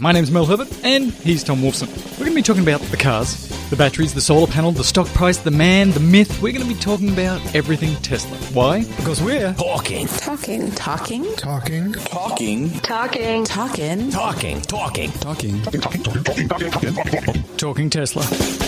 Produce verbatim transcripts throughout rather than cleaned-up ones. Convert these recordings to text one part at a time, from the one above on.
My name's Mel Herbert, and he's Tom Wolfson. We're going to be talking about the cars, the batteries, the solar panel, the stock price, the man, the myth. We're going to be talking about everything Tesla. Why? Because we're Talking. Talking. Talking. Talking. Talking. Talking. Talking. Talking. Talking. Talking. talking Tesla.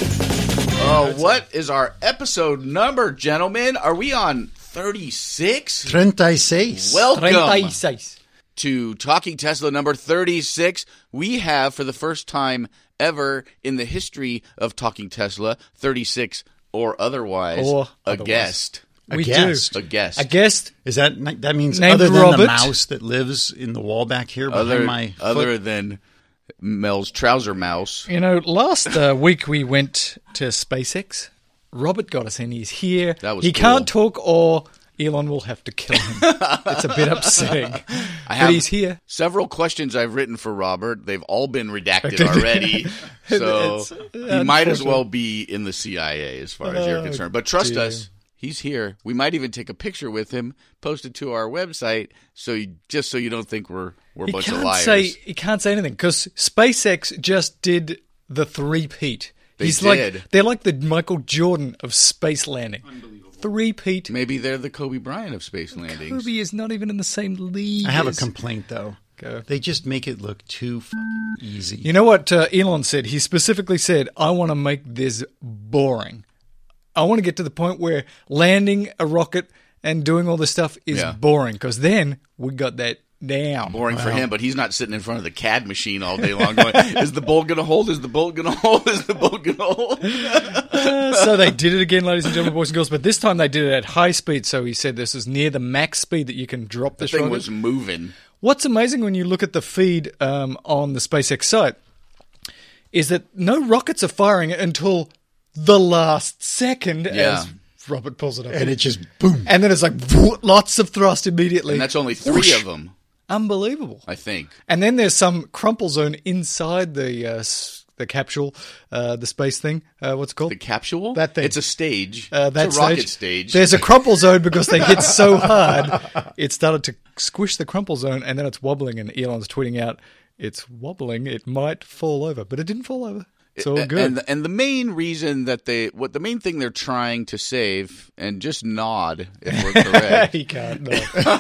Oh, what is our episode number, gentlemen? Are we on thirty-six? thirty-six. Welcome thirty-six. to Talking Tesla number thirty-six. We have, for the first time ever in the history of Talking Tesla, thirty-six or otherwise, Or a otherwise. guest. A We guest. A guest. A guest. Is that that means Named other than Robert. the mouse that lives in the wall back here behind Other, my foot? other than Mel's trouser mouse. You know, last uh, week we went to SpaceX. Robert got us in. He's here. That was he cool. can't talk or Elon will have to kill him. It's a bit upsetting. I But have he's here. several questions I've written for Robert. They've all been redacted already. So It's he might as unfortunate. well be in the C I A as far as you're Oh, concerned. But trust dear. us, he's here. We might even take a picture with him, post it to our website, so you, just so you don't think we're we're a He bunch can't of liars. say he can't say anything because SpaceX just did the three-peat. They He's did. like they're like the Michael Jordan of space landing. Three-peat. Maybe they're the Kobe Bryant of space landings. Kobe is not even in the same league. I have a as- complaint though. Go. They just make it look too fucking easy. You know what uh, Elon said? He specifically said, "I want to make this boring. I want to get to the point where landing a rocket and doing all this stuff is Yeah. boring because then we got that down." Boring for him, but he's not sitting in front of the C A D machine all day long going, is the bolt going to hold? Is the bolt going to hold? Is the bolt going to hold? Uh, so they did it again, ladies and gentlemen, boys and girls, but this time they did it at high speed. So he said this is near the max speed that you can drop The this thing rocket. was moving. What's amazing when you look at the feed um, on the SpaceX site is that no rockets are firing until the last second Yeah. as Robert pulls it up. and it just boom. And then it's like lots of thrust immediately. And that's only three Whoosh. of them, Unbelievable. I think. And then there's some crumple zone inside the uh, s- the capsule, uh, the space thing. Uh, what's it called? The capsule? That thing. It's a stage. Uh, that it's a rocket stage. There's a crumple zone because they hit so hard, it started to squish the crumple zone, and then it's wobbling. And Elon's tweeting out, "It's wobbling. It might fall over," but it didn't fall over. It's all good. And the, and the main reason that they, what the main thing they're trying to save, and just nod if we're correct, he can't. No.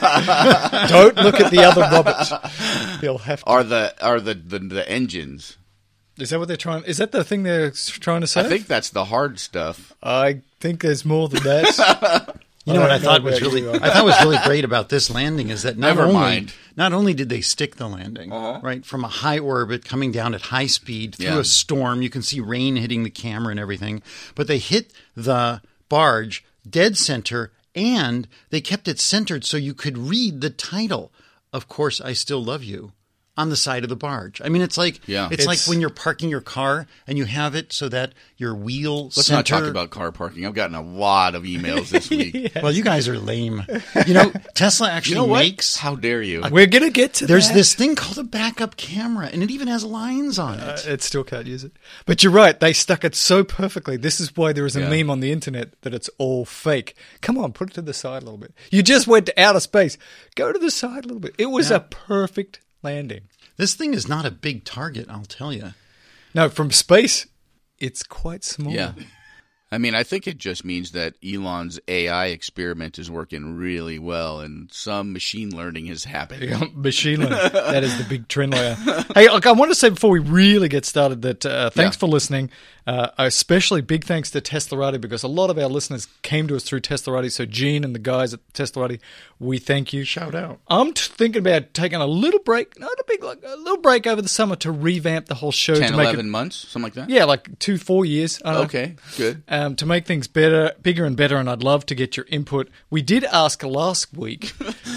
Don't look at the other Robert. He'll have to. are the are the, the the engines. Is that what they're trying? Is that the thing they're trying to say? I think that's the hard stuff. I think there's more than that. You know what I don't know thought was about really you. I thought was really great about this landing is that not Never only mind. not only did they stick the landing Uh-huh. right from a high orbit coming down at high speed through Yeah. a storm, you can see rain hitting the camera and everything, but they hit the barge dead center and they kept it centered so you could read the title, "Of Course I Still Love You," on the side of the barge. I mean, it's like Yeah. it's, It's- like when you're parking your car and you have it so that your wheel Let's center. not talk about car parking. I've gotten a lot of emails this week. Well, you guys are lame. You know, Tesla actually You know what? makes. How dare you? We're gonna get to There's that. this thing called a backup camera, and it even has lines on Uh, it. it still can't use it. But you're right. They stuck it so perfectly. This is why there is a Yeah. meme on the internet that it's all fake. Come on, put it to the side a little bit. You just went to outer space. Go to the side a little bit. It was Yeah. a perfect landing. This thing is not a big target, I'll tell you. No, from space, it's quite small. Yeah. I mean, I think it just means that Elon's A I experiment is working really well, and some machine learning has happened. Yeah, machine learning. That is the big trend layer. Hey, look, I want to say before we really get started that uh, thanks Yeah. for listening. Uh, especially big thanks to Teslarati because a lot of our listeners came to us through Teslarati. So Gene and the guys at Teslarati, we thank you. Shout out. I'm t- thinking about taking a little break, not a big, like a little break over the summer to revamp the whole show. ten, to make eleven it, months, something like that? yeah, like two, four years. I don't know. Okay, good. Um, to make things better, bigger and better, and I'd love to get your input. We did ask last week.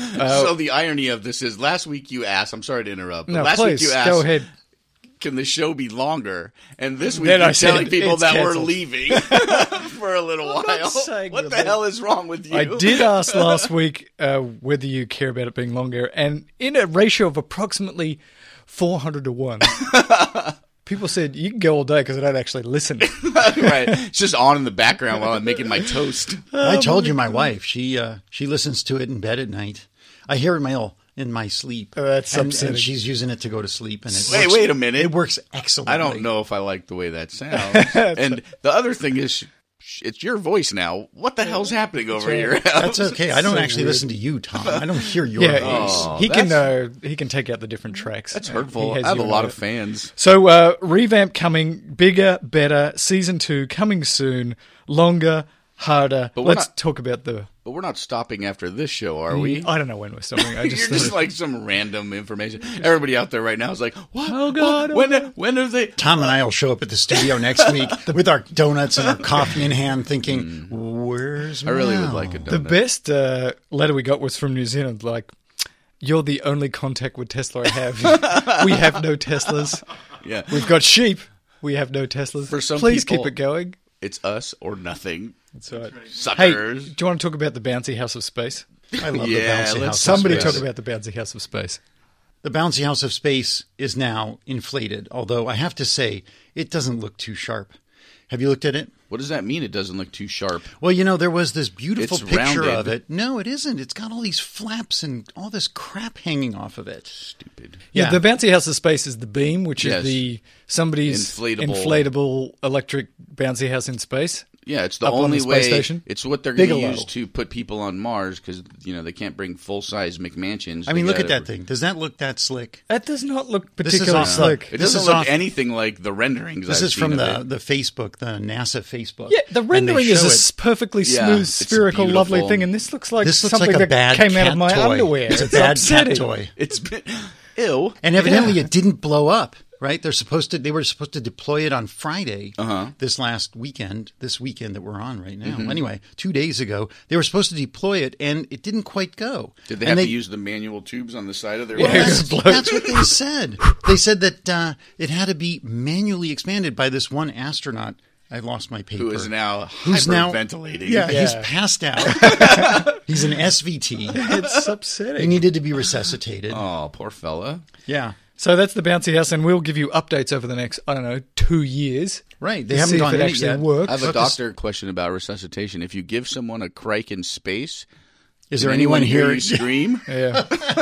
so the irony of this is last week you asked, I'm sorry to interrupt, but No, last please, week you asked, go ahead. can the show be longer? And this week Then you're I said telling people it's that canceled. we're leaving for a little I'm not while. saying What we're the leaving. hell is wrong with you? I did ask last week uh, whether you care about it being longer, and in a ratio of approximately four hundred to one, people said you can go all day because I don't actually listen. Right. It's just on in the background while I'm making my toast. I told you my wife, she uh, she listens to it in bed at night. I hear it in my old in my sleep. Oh, that's and, upsetting. and she's using it to go to sleep. And it Wait, works, wait a minute. It works excellently. I don't know if I like the way that sounds. And the other thing is, sh- it's your voice now. What the hell's happening over here? That's okay. I don't So actually weird. listen to you, Tom. I don't hear your Yeah, voice. Oh, he can that's- uh, he can take out the different tracks. That's Uh, hurtful. he has I have a you lot on of it. fans. So uh, revamp coming, bigger, better. Season two coming soon, longer, harder. But we're Let's not- talk about the. But we're not stopping after this show, are we? I don't know when we're stopping. I just, You're just like some random information. Everybody out there right now is like, "What? Oh, God, What? oh, When? When are they?" Tom and I will show up at the studio next week with our donuts and our coffee in hand, thinking, "Where's I really Mel?" would like a donut. the best uh, letter we got was from New Zealand. Like, you're the only contact with Tesla I have. We have no Teslas. Yeah, We've got sheep. We have no Teslas. For some Please people- keep it going. it's us or nothing, That's right. Hey, suckers. do you want to talk about the bouncy house of space? I love Yeah, the bouncy let's- house. of Somebody space. talk about the bouncy house of space. The bouncy house of space is now inflated. Although I have to say, it doesn't look too sharp. Have you looked at it? What does that mean? It doesn't look too sharp. Well, you know, there was this beautiful It's picture rounded. of it. No, it isn't. It's got all these flaps and all this crap hanging off of it. Stupid. Yeah, Yeah. the bouncy house of space is the beam, which Yes. is the somebody's Inflatable. inflatable electric bouncy house in space. Yeah, it's the Up on only the space way. station? It's what they're going to Bigelow. use to put people on Mars because you know they can't bring full size McMansions. I mean, They look at gotta- that thing. Does that look that slick? That does not look This is particularly off- slick. It This doesn't is look off- anything like the renderings. This I've is seen from of the, it. the Facebook, the NASA Facebook. Yeah, the And they rendering is show a it. s- perfectly Yeah, smooth, it's spherical, lovely beautiful. thing, and this looks like This looks something like a that bad came cat out of my toy. underwear. It's a It's bad upsetting. cat toy. It's been, ew. And evidently, Yeah. it didn't blow up. Right? They're supposed to. They were supposed to deploy it on Friday. Uh-huh. This last weekend. This weekend that we're on right now. Mm-hmm. Anyway, two days ago, they were supposed to deploy it, and it didn't quite go. Did they And have to use the manual tubes on the side of their Yeah. legs? That's, that's what they said. They said that uh, it had to be manually expanded by this one astronaut. I lost my paper. Who is now Who's now hyperventilating? Yeah, he's Yeah. passed out. He's an S V T. It's He upsetting. needed to be resuscitated. Oh, poor fella. Yeah, So that's the bouncy house, and we'll give you updates over the next, I don't know, two years. right. They to haven't see gone if it in it actually yet. works. I have a But this- doctor question about resuscitation. If you give someone a crike in space, Is did there anyone hear here? you scream? Yeah.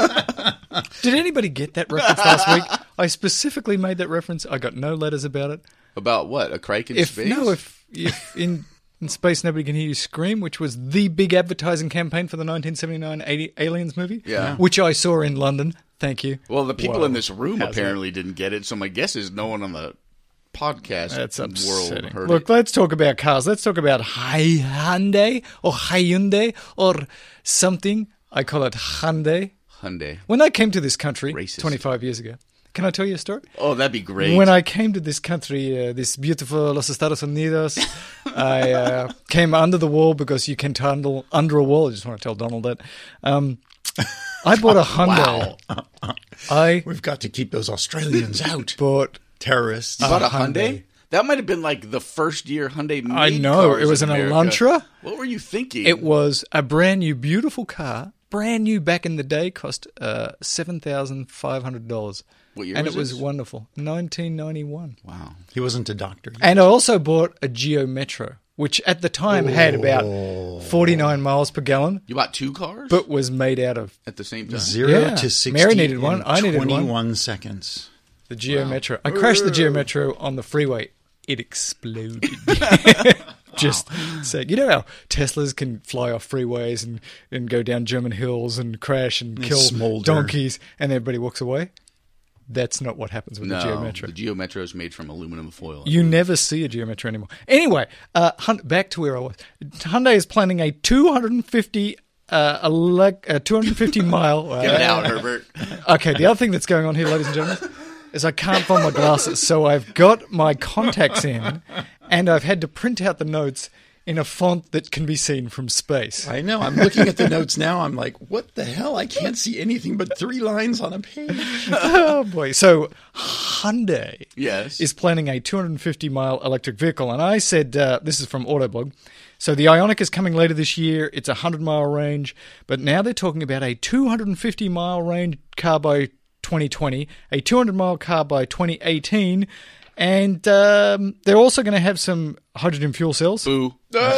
Did anybody get that reference last week? I specifically made that reference. I got no letters about it. About what? A crike in If space? no, if if in in space nobody can hear you scream, which was the big advertising campaign for the nineteen seventy-nine A- Aliens movie, Yeah. which I saw in London. Thank you. Well, the people Whoa. in this room How's apparently didn't get it, so my guess is no one on the podcast That's world upsetting. heard Look, it. let's talk about cars. Let's talk about Hyundai or Hyundai or something. I call it Hyundai. Hyundai. When I came to this country Racist. twenty-five years ago, can I tell you a story? Oh, that'd be great. When I came to this country, uh, this beautiful Los Estados Unidos, I uh, came under the wall because you can tunnel under a wall. I just want to tell Donald that. Um, I bought a Hyundai. I We've got to keep those Australians out. bought. Terrorists. You bought a Hyundai. Hyundai? That might have been like the first year Hyundai made I know, cars it was in an America. Elantra. What were you thinking? It was a brand new, beautiful car. Brand new back in the day, cost uh, seven thousand five hundred dollars. What year and was it was this? wonderful. nineteen ninety-one. Wow. He wasn't a doctor. yet. And I also bought a Geo Metro, which at the time had about forty-nine miles per gallon, You bought two cars but was made out of at the same time? Zero Yeah. to sixty. Mary needed one. in I needed one. twenty-one seconds. the Geo Metro. I crashed the Geo Metro on the freeway. It exploded. Just saying. You know how Teslas can fly off freeways and, and go down German hills and crash and They kill smolder. donkeys and everybody walks away? That's not what happens with the Geo No, Metro. the Geo Metro is made from aluminum foil. You never see a Geo Metro anymore. Anyway, uh, Hun- back to where I was. Hyundai is planning a two hundred fifty uh, elec- uh, two hundred fifty mile. Uh, Get it out, Herbert. Okay, the other thing that's going on here, ladies and gentlemen, is I can't find my glasses, so I've got my contacts in, and I've had to print out the notes in a font that can be seen from space. I know. I'm looking at the notes now. I'm like, what the hell? I can't see anything but three lines on a page. Oh boy! So Hyundai Yes. is planning a two hundred fifty mile electric vehicle, and I said uh, this is from Autoblog. So the Ioniq is coming later this year. It's a one hundred mile range, but now they're talking about a two hundred fifty mile range car by twenty twenty, a two hundred mile car by twenty eighteen, And um, they're also going to have some hydrogen fuel cells. Boo.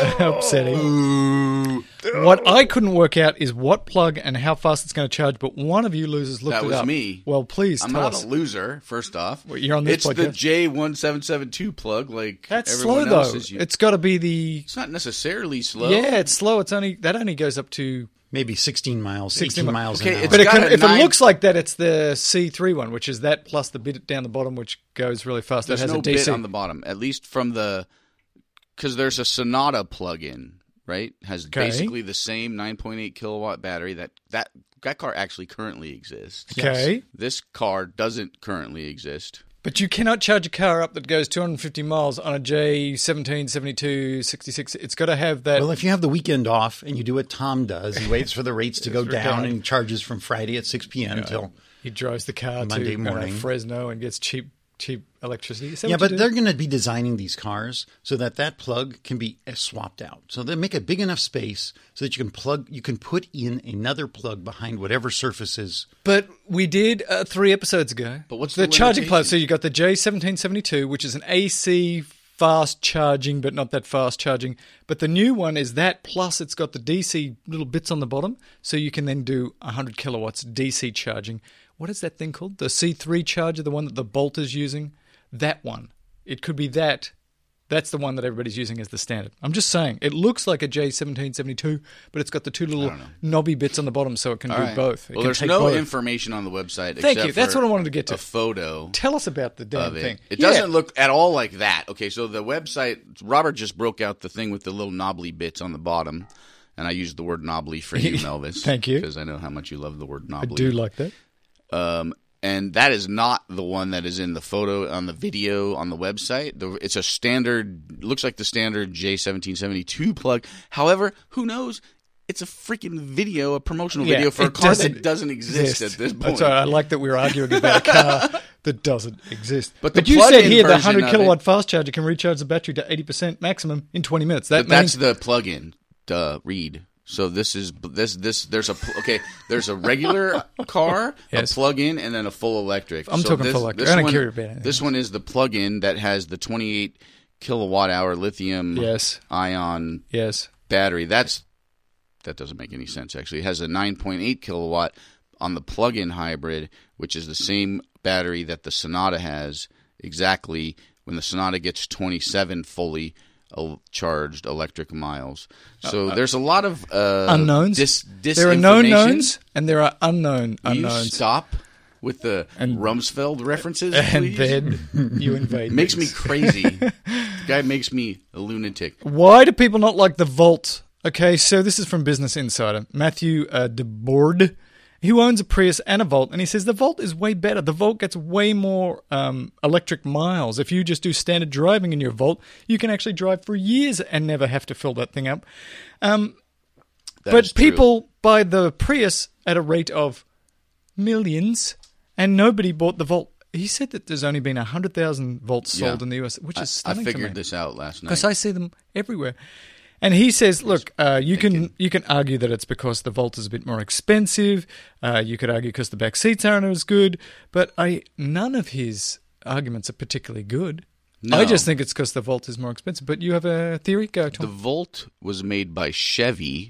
Upsetting. What I couldn't work out is what plug and how fast it's going to charge, but one of you losers looked That it was up. me. Well, please I'm tell not us. a loser, first off. Well, you're on this It's the podcast. J one seven seven two plug like That's slow, everyone else though. is using. It's got to be the... It's not necessarily slow. Yeah, it's slow. It's only That only goes up to... Maybe sixteen miles, sixteen eighteen mi- miles Okay, an hour. it's But it got can, a if nine- it looks like that, it's the C three one, which is that plus the bit down the bottom, which goes really fast. There's that has no a D C. bit on the bottom, at least from the because there's a Sonata plug-in, right? Has Okay. basically the same nine point eight kilowatt battery that that that car actually currently exists. Okay. This car doesn't currently exist. But you cannot charge a car up that goes two hundred fifty miles on a J seventeen seventy-two sixty-six. It's got to have that. Well, if you have the weekend off and you do what Tom does, he waits for the rates to go It's down regard. and charges from Friday at six p.m. till he drives the car Monday to uh, morning. Fresno and gets cheap cheap electricity. Is that yeah, what you but do? they're going to be designing these cars so that that plug can be uh, swapped out. So they make a big enough space so that you can plug, you can put in another plug behind whatever surface is. But we did uh, three episodes ago. But what's the, the charging plug? limitation? So you got the J seventeen seventy-two, which is an A C fast charging, but not that fast charging. But the new one is that plus it's got the D C little bits on the bottom, so you can then do one hundred kilowatts D C charging. What is that thing called? The C three charger, the one that the Bolt is using. That one. It could be that. That's the one that everybody's using as the standard. I'm just saying. It looks like a J seventeen seventy-two, but it's got the two little knobby bits on the bottom, so it can All do right. both. It Well, can there's take no both. information on the website. Thank except you. That's for what I wanted to get to. A photo. Tell us about the damn of it. thing. It Yeah. doesn't look at all like that. Okay, so the website, Robert just broke out the thing with the little knobbly bits on the bottom, and I used the word knobbly for you, Melvis. Thank you. Because I know how much you love the word I knobbly. do like that. Um, and that is not the one that is in the photo on the video on the website. The, it's a standard, looks like the standard J seventeen seventy-two plug. However, who knows? It's a freaking video, a promotional Yeah, video for a it car doesn't that doesn't exist, at this point. That's why I like that we're arguing about a car that doesn't exist. But the you said plug-in here the version one hundred of kilowatt it- fast charger can recharge the battery to eighty percent maximum in twenty minutes. That But that's means the plug-in. Duh, read. So this is this this there's a pl- okay. There's a regular car, Yes. a plug-in, and then a full electric. I'm So talking this, full electric. this I don't one- care about anything This one is the plug-in that has the twenty-eight kilowatt hour lithium Yes. ion yes. battery. That's that doesn't make any sense actually. It has a nine point eight kilowatt on the plug-in hybrid, which is the same battery that the Sonata has. Exactly when the Sonata gets twenty-seven fully el- charged electric miles. So there's a lot of uh, Unknowns. Dis- There are known disinformation. knowns and there are unknown Will you unknowns. stop with the And- Rumsfeld references, And please? then you invade. Makes me things. crazy. The guy makes me a lunatic. Why do people not like the Volt? Okay, so this is from Business Insider. Matthew uh, DeBoard, who owns a Prius and a Volt, and he says the Volt is way better. The Volt gets way more um, electric miles. If you just do standard driving in your Volt, you can actually drive for years and never have to fill that thing up. Um, That but is true. people buy the Prius at a rate of millions, and nobody bought the Volt. He said that there's only been one hundred thousand Volts sold Yeah. in the U S, which is I, I stunning to me. figured this out last night. Because I see them everywhere. And he says, look, uh, you can you can argue that it's because the Volt is a bit more expensive. Uh, you could argue because the back seats aren't as good. But I none of his arguments are particularly good. No. I just think it's because the Volt is more expensive. But you have a theory? Go, The Tom. Volt was made by Chevy,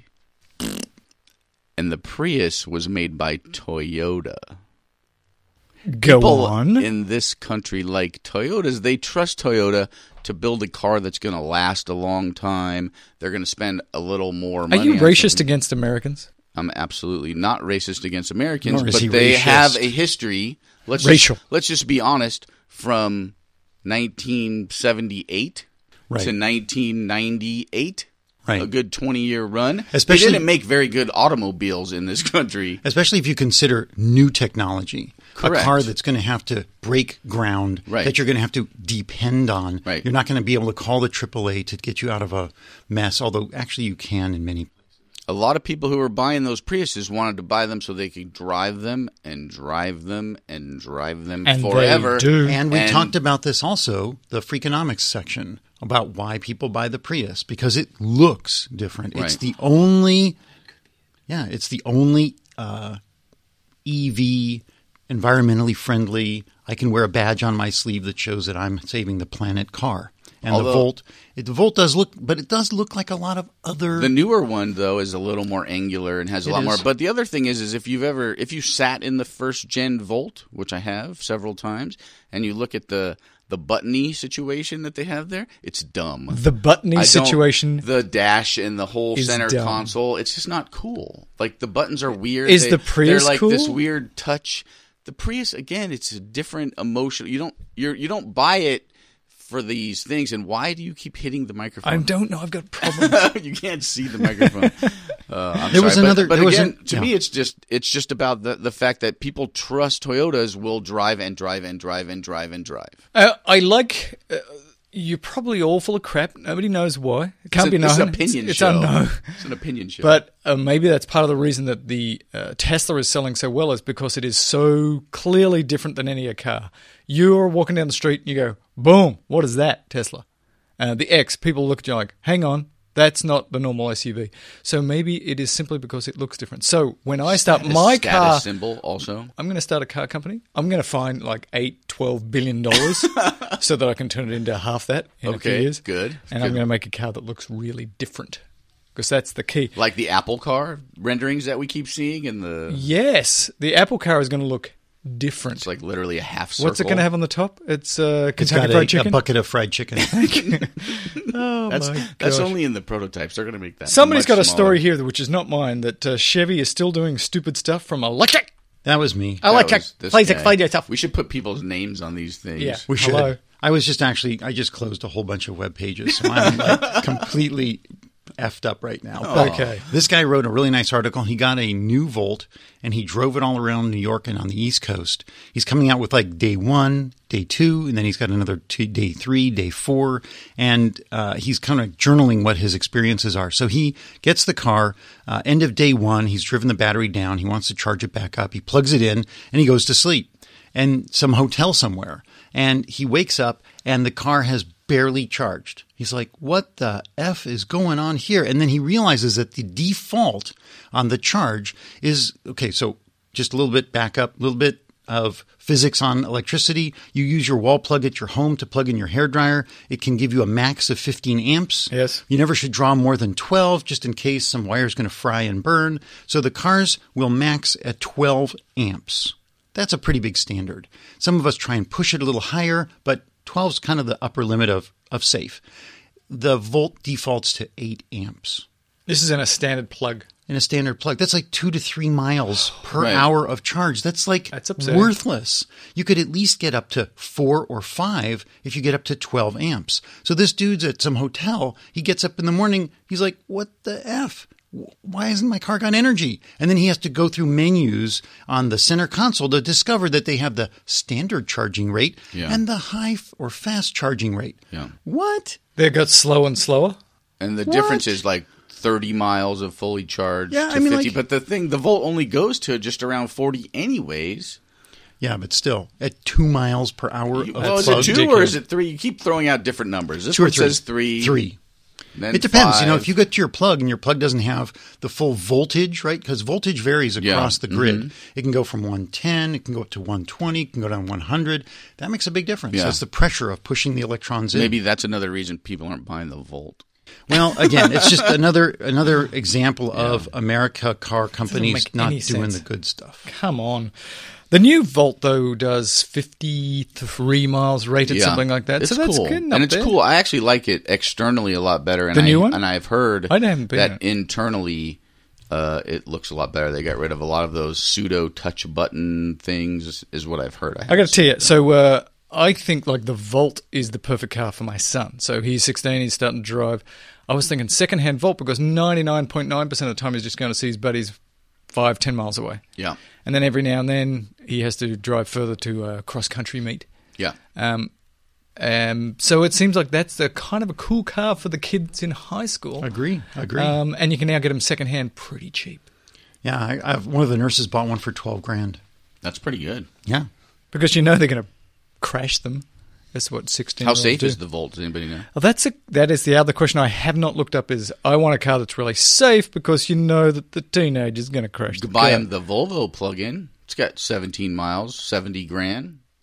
and the Prius was made by Toyota. Go People on. in this country like Toyotas. They trust Toyota to build a car that's going to last a long time. They're going to spend a little more Are money. you on racist something. against Americans? I'm absolutely not racist against Americans, Nor is but he they racist. have a history. Let's Racial. Just, let's just be honest. From nineteen seventy-eight Right. to nineteen ninety-eight, Right. a good twenty-year run. Especially- they didn't make very good automobiles in this country. Especially if you consider new technology. Correct. A car that's going to have to break ground, Right. that you're going to have to depend on. Right. You're not going to be able to call the triple A to get you out of a mess, although actually you can in many. A lot of people who were buying those Priuses wanted to buy them so they could drive them and drive them and drive them And they forever. do. And we And- talked about this also, the Freakonomics section, about why people buy the Prius, because it looks different. It's Right. the only, yeah, it's the only uh, E V, environmentally friendly, I can wear a badge on my sleeve that shows that I'm saving the planet car. And Although- the Volt, it, the Volt does look, but it does look like a lot of other. The newer one though is a little more angular and has a It lot more. is. But the other thing is, is if you've ever, if you sat in the first gen Volt, which I have several times, and you look at the the buttony situation that they have there, it's dumb. The buttony I don't- situation the dash and the whole is center dumb. console, it's just not cool. Like the buttons are weird. Is They- the Prius They're like cool? this weird touch. The Prius again, it's a different emotion. You don't you're you don't buy it for these things. And why do you keep hitting the microphone? I don't know. I've got problems. You can't see the microphone. Uh, I'm There was sorry, but- another- But, there was again, an- to yeah. me, it's just it's just about the the fact that people trust Toyotas will drive and drive and drive and drive and drive. uh, I like. Uh, you're probably all full of crap. Nobody knows why. It can't it's be a, known. It's an opinion it's, it's show. unknown. It's an opinion show. But uh, maybe that's part of the reason that the uh, Tesla is selling so well is because it is so clearly different than any other car. You're walking down the street and you go, boom, what is that, Tesla? Uh, the X, people look at you like, hang on, that's not the normal S U V. So maybe it is simply because it looks different. So when I start Status- my status car, symbol also. I'm going to start a car company. I'm going to find like eight, twelve billion dollars so that I can turn it into half that in a few Okay, years. good. And Good. I'm going to make a car that looks really different because that's the key. Like the Apple car renderings that we keep seeing, and the Yes, the Apple car is going to look different. it's like literally a half circle. What's it going to have on the top? It's uh, It's Kentucky got Fried a, a Chicken. bucket of fried chicken. Oh That's my that's gosh. only in the prototypes. They're going to make that. Somebody's much got a smaller. story here, which is not mine, that uh, Chevy is still doing stupid stuff from electric. That was me. I like That was it. this Please guy. explain yourself. We should put people's names on these things. Yeah. We should. Hello. I was just actually, I just closed a whole bunch of web pages, so I'm like completely effed up right now. But Okay. This guy wrote a really nice article. He got a new Volt and he drove it all around New York and on the East Coast. He's coming out with like day one, day two, and then he's got another two, day three, day four, and uh, he's kind of journaling what his experiences are. So he gets the car, uh, end of day one, he's driven the battery down, he wants to charge it back up, he plugs it in, and he goes to sleep in some hotel somewhere. And he wakes up and the car has barely charged. He's like, what the F is going on here? And then he realizes that the default on the charge is, okay, so just a little bit back up, a little bit of physics on electricity. You use your wall plug at your home to plug in your hairdryer. It can give you a max of fifteen amps. Yes. You never should draw more than twelve just in case some wire is going to fry and burn. So the cars will max at twelve amps. That's a pretty big standard. Some of us try and push it a little higher, but twelve is kind of the upper limit of, of safe. The Volt defaults to eight amps This is in a standard plug. in a standard plug. That's like two to three miles per Right. hour of charge. That's like That's upsetting. worthless. You could at least get up to four or five if you get up to twelve amps. So this dude's at some hotel. He gets up in the morning. He's like, what the F? Why isn't my car got energy? And then he has to go through menus on the center console to discover that they have the standard charging rate Yeah. and the high f- or fast charging rate. Yeah. What? They got slow and slower. And the What? difference is like thirty miles of fully charged Yeah, to I mean, fifty. like- But the thing, the Volt only goes to just around forty anyways. Yeah, but still, at two miles per hour You- of well, is plug. it two or ridiculous. is it three? You keep throwing out different numbers. This Two or one three. says three. Three. Then It depends. You know, five. if you get to your plug and your plug doesn't have the full voltage, right? Because voltage varies Yeah. across the grid. Mhm. It can go from one ten, it can go up to one twenty, it can go down one hundred. That makes a big difference. Yeah. That's the pressure of pushing the electrons in. Maybe that's another reason people aren't buying the Volt. Well, again, it's just another another example of America car companies make not any doing sense. the good stuff. Come on. The new Volt, though, does fifty-three miles rated, something like that. It's so that's cool. good. And it's cool. I actually like it externally a lot better. And The I, new one? And I've heard I haven't been that in it. internally uh, it looks a lot better. They got rid of a lot of those pseudo touch button things, is what I've heard. I got to tell you, so uh, I think like the Volt is the perfect car for my son. So he's sixteen, he's starting to drive. I was thinking second-hand Volt because ninety-nine point nine percent of the time he's just going to see his buddies five, ten miles away. Yeah. And then every now and then he has to drive further to a cross-country meet. Yeah. Um, um, so it seems like that's the kind of a cool car for the kids in high school. Agree. Agree. Um, and you can now get them second-hand pretty cheap. yeah, I, I've, one of the nurses bought one for twelve grand. That's pretty good. Yeah. Because you know they're going to crash them. That's what sixteen. How safe is the Volt? Does anybody know? Well, that's a, that is the other question I have not looked up. Is I want a car that's really safe because you know that the teenager is going to crash. You the could buy car. him the Volvo plug-in. It's got seventeen miles, seventy grand.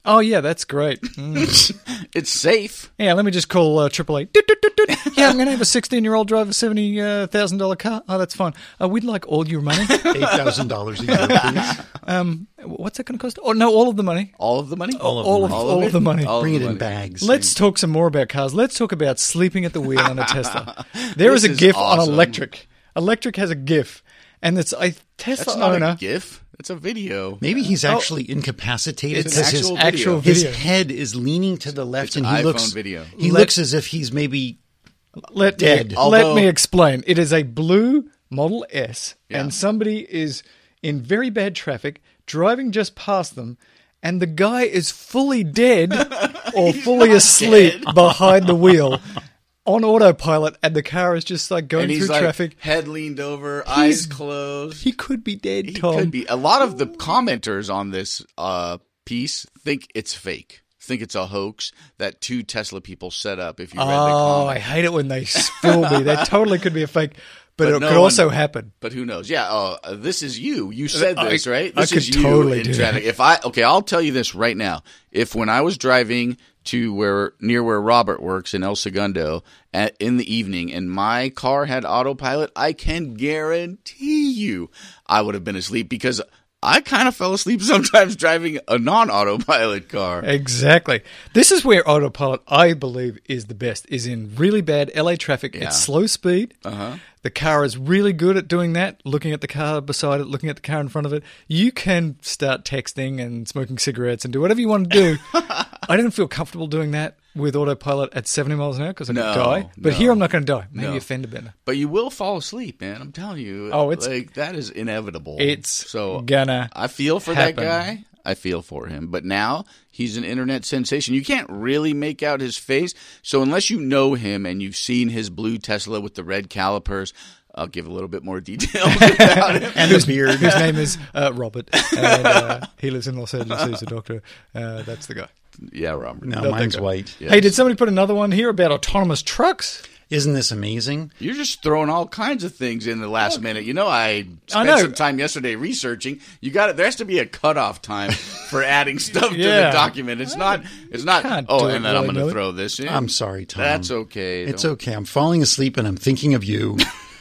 Oh, yeah, that's great. Mm. It's safe. Yeah, let me just call uh, triple A. Doot, doot, doot, doot. Yeah, I'm going to have a sixteen-year-old drive a seventy thousand dollars car. Oh, that's fine. Uh, we'd like all your money. eight thousand dollars a year, please. Um, what's that going to cost? Oh, no, all of the money. All of the money? All of all the of, money. all of the money. All of Bring the it in money. bags. Let's talk some more about cars. Let's talk about sleeping at the wheel on a Tesla. There is This a is GIF on awesome. electric. Electric has a GIF, and it's a Tesla That's not owner. a GIF. It's a video. Maybe he's actually incapacitated It's because an his, actual actual his video. head is leaning to the left, It's and an he iPhone looks video. he Let- looks as if he's maybe Let, dead. Let Although- me explain. It is a blue Model S, Yeah. and somebody is in very bad traffic, driving just past them, and the guy is fully dead or fully asleep behind the wheel on autopilot, and the car is just like going and he's through like traffic. head leaned over, eyes closed. He could be dead, He Tom. could be. A lot of the commenters on this uh, piece think it's fake. Think it's a hoax that two Tesla people set up. If you read the Oh, I comment, hate it when they fool me. That totally could be a fake, but, But it no could one- also happen. but who knows? Yeah. Oh, uh, this is you. You said I- this, right? I This could is you totally in do traffic. that. If I okay, I'll tell you this right now. If when I was driving to where near where Robert works in El Segundo at, in the evening, and my car had autopilot, I can guarantee you I would have been asleep because I kind of fell asleep sometimes driving a non-autopilot car. Exactly. This is where autopilot, I believe, is the best. Is in really bad L A traffic Yeah. at slow speed. Uh-huh. The car is really good at doing that. Looking at the car beside it, looking at the car in front of it. You can start texting and smoking cigarettes and do whatever you want to do. I don't feel comfortable doing that with autopilot at seventy miles an hour because I could No, die. But no. here I'm not going to die. Maybe No. a fender bender. But you will fall asleep, man. I'm telling you. Oh, it's- like that is inevitable. It's so gonna I feel for happen. that guy. I feel for him. But now he's an internet sensation. You can't really make out his face. So unless you know him and you've seen his blue Tesla with the red calipers, I'll give a little bit more details about him. and the beard. His name is uh, Robert, and uh, he lives in Los Angeles. He's a doctor. Uh, that's the guy. Yeah, Robert. No, Not mine's that guy. white. Yes. Hey, did somebody put another one here about autonomous trucks? Isn't this amazing? You're just throwing all kinds of things in the last minute. You know, I spent know. some time yesterday researching. You got it. There has to be a cutoff time for adding stuff to Yeah. the document. It's not. It's not. Can't Oh, do it and then I'm going to willy-nilly. throw this in. I'm sorry, Tom. That's okay. It's Don't- okay. I'm falling asleep and I'm thinking of you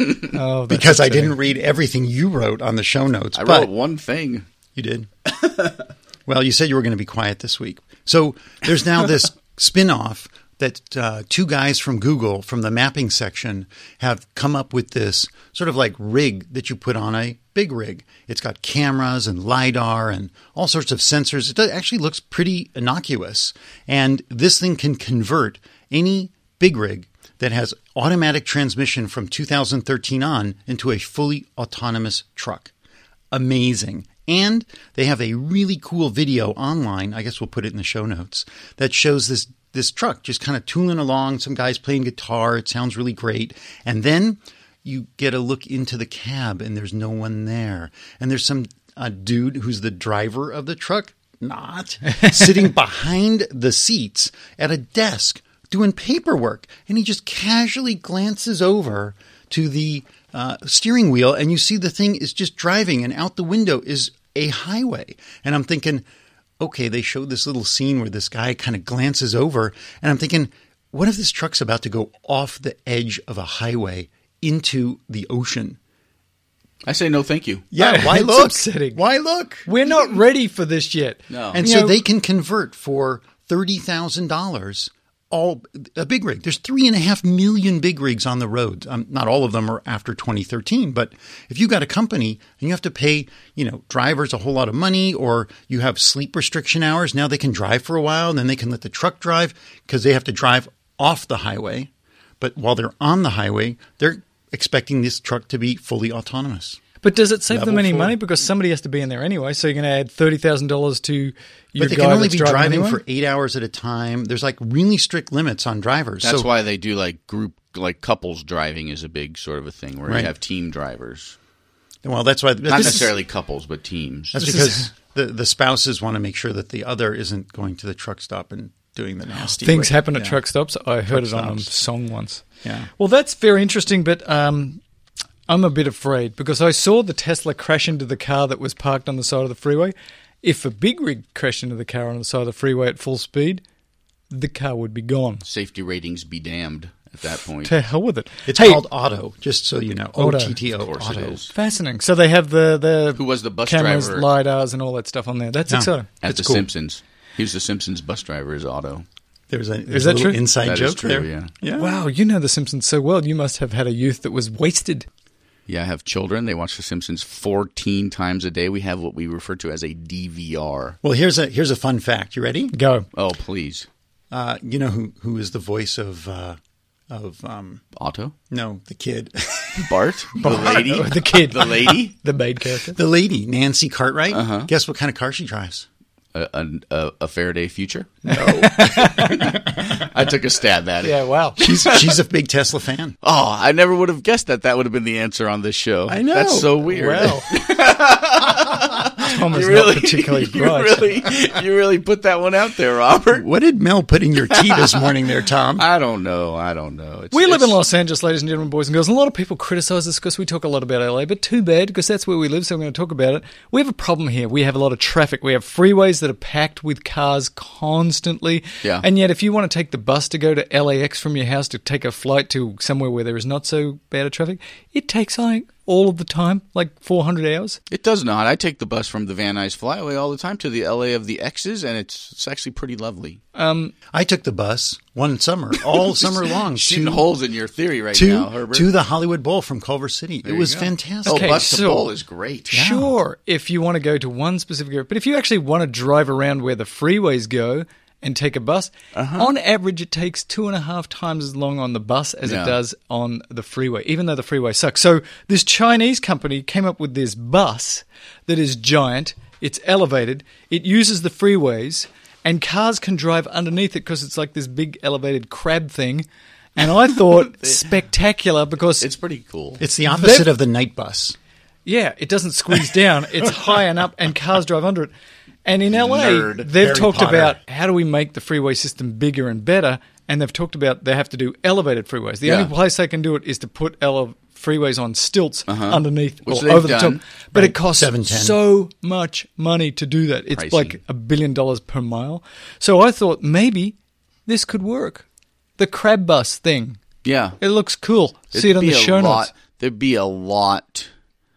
Oh, that's because I upsetting. didn't read everything you wrote on the show notes. I but wrote one thing. You did? Well, you said you were going to be quiet this week. So there's now this spin-off that uh, two guys from Google, from the mapping section, have come up with this sort of like rig that you put on a big rig. It's got cameras and LiDAR and all sorts of sensors. It does- actually looks pretty innocuous. And this thing can convert any big rig that has automatic transmission from two thousand thirteen on into a fully autonomous truck. Amazing. And they have a really cool video online, I guess we'll put it in the show notes, that shows this this truck just kind of tooling along. Some guy's playing guitar. It sounds really great. And then you get a look into the cab and there's no one there. And there's some uh, dude who's the driver of the truck, not, sitting behind the seats at a desk doing paperwork. And he just casually glances over to the uh, steering wheel, and you see the thing is just driving, and out the window is a highway. And I'm thinking, okay, they showed this little scene where this guy kind of glances over, and I'm thinking, what if this truck's about to go off the edge of a highway into the ocean? I say no, thank you. Yeah, why It's look? upsetting. Why look? We're not ready for this yet. No. And You so know- they can convert for thirty thousand dollars all a big rig. There's three and a half million big rigs on the road. Um, not all of them are after twenty thirteen, but if you got a company and you have to pay, you know, drivers a whole lot of money, or you have sleep restriction hours, now they can drive for a while and then they can let the truck drive because they have to drive off the highway. But while they're on the highway, they're expecting this truck to be fully autonomous. But does it save Level them any four. money? Because somebody has to be in there anyway. So you're going to add thirty thousand dollars to your But they guy can only that's be driving, driving anyway? for eight hours at a time. There's like really strict limits on drivers. That's so, why they do like group, like couples driving is a big sort of a thing where Right. you have team drivers. Well, that's why. Not this is- necessarily couples, but teams. That's This because is- the, the spouses want to make sure that the other isn't going to the truck stop and doing the nasty Things way. happen at Yeah. truck stops. I heard Truck it on a stops. song once. Yeah. Well, that's very interesting, but um, I'm a bit afraid because I saw the Tesla crash into the car that was parked on the side of the freeway. if a big rig crashed into the car on the side of the freeway at full speed, the car would be gone. Safety ratings be damned at that point. To hell with it. It's Hey, called Auto, just so you know. Auto. O T T O. Of course it Auto. is. Fascinating. So they have the, the Who was the bus cameras, driver LiDARs, and all that stuff on there. That's Yeah. exciting. at That's The cool. Simpsons? He was the Simpsons bus driver, is Otto. There's a, there's that a little true? inside That joke is true, there. yeah. yeah. Wow, you know The Simpsons so well. You must have had a youth that was wasted. Yeah, I have children. They watch The Simpsons fourteen times a day. We have what we refer to as a D V R. Well, here's a here's a fun fact. You ready? Go. Oh, please. Uh, you know who who is the voice of uh, of um, Otto? no the kid, Bart? The lady? Oh, the kid. The lady? The maid character. the lady Nancy Cartwright. Uh-huh. Guess what kind of car she drives? A, a, a Faraday Future? No. I took a stab at it. Yeah, wow. She's she's a big Tesla fan. Oh, I never would have guessed that that would have been the answer on this show. I know. That's so weird. Well, Tom is you really, not particularly you bright. really, you really put that one out there, Robert. What did Mel put in your tea this morning, there, Tom? I don't know. I don't know. It's, We live in it's- Los Angeles, ladies and gentlemen, boys and girls. And a lot of people criticize us because we talk a lot about L A, but too bad because that's where we live, so I'm going to talk about it. We have a problem here. We have a lot of traffic. We have freeways that are packed with cars constantly. Yeah. And yet, if you want to take the bus to go to L A X from your house to take a flight to somewhere where there is not so bad a traffic, it takes like all of the time, like four hundred hours. It does not. I take the bus from the Van Nuys Flyaway all the time to the L A of the X's, and it's it's actually pretty lovely. Um, I took the bus one summer, all summer long, Shooting to, holes in your theory right to, now, Herbert. to the Hollywood Bowl from Culver City. It you was go. fantastic. oh, Okay, bus to so- bowl is great. Sure, if you want to go to one specific area. But if you actually want to drive around where the freeways go and take a bus, Uh-huh. on average it takes two and a half times as long on the bus as Yeah. it does on the freeway, even though the freeway sucks. So this Chinese company came up with this bus that is giant, it's elevated, it uses the freeways, and cars can drive underneath it because it's like this big elevated crab thing. And I thought spectacular because It's pretty cool. It's the opposite They've- of the night bus. yeah, it doesn't squeeze down. It's high and up, and cars drive under it. And in L A, Nerd. they've Harry talked Potter. about how do we make the freeway system bigger and better, and they've talked about they have to do elevated freeways. The Yeah. only place they can do it is to put ele- freeways on stilts underneath Which or they've over the done. top. But Right, it costs seven ten. so much money to do that. It's Pricey. like a billion dollars per mile. So I thought maybe this could work. The crab bus thing. yeah. It looks cool. See it on It'd the be a show lot, notes. There'd be a lot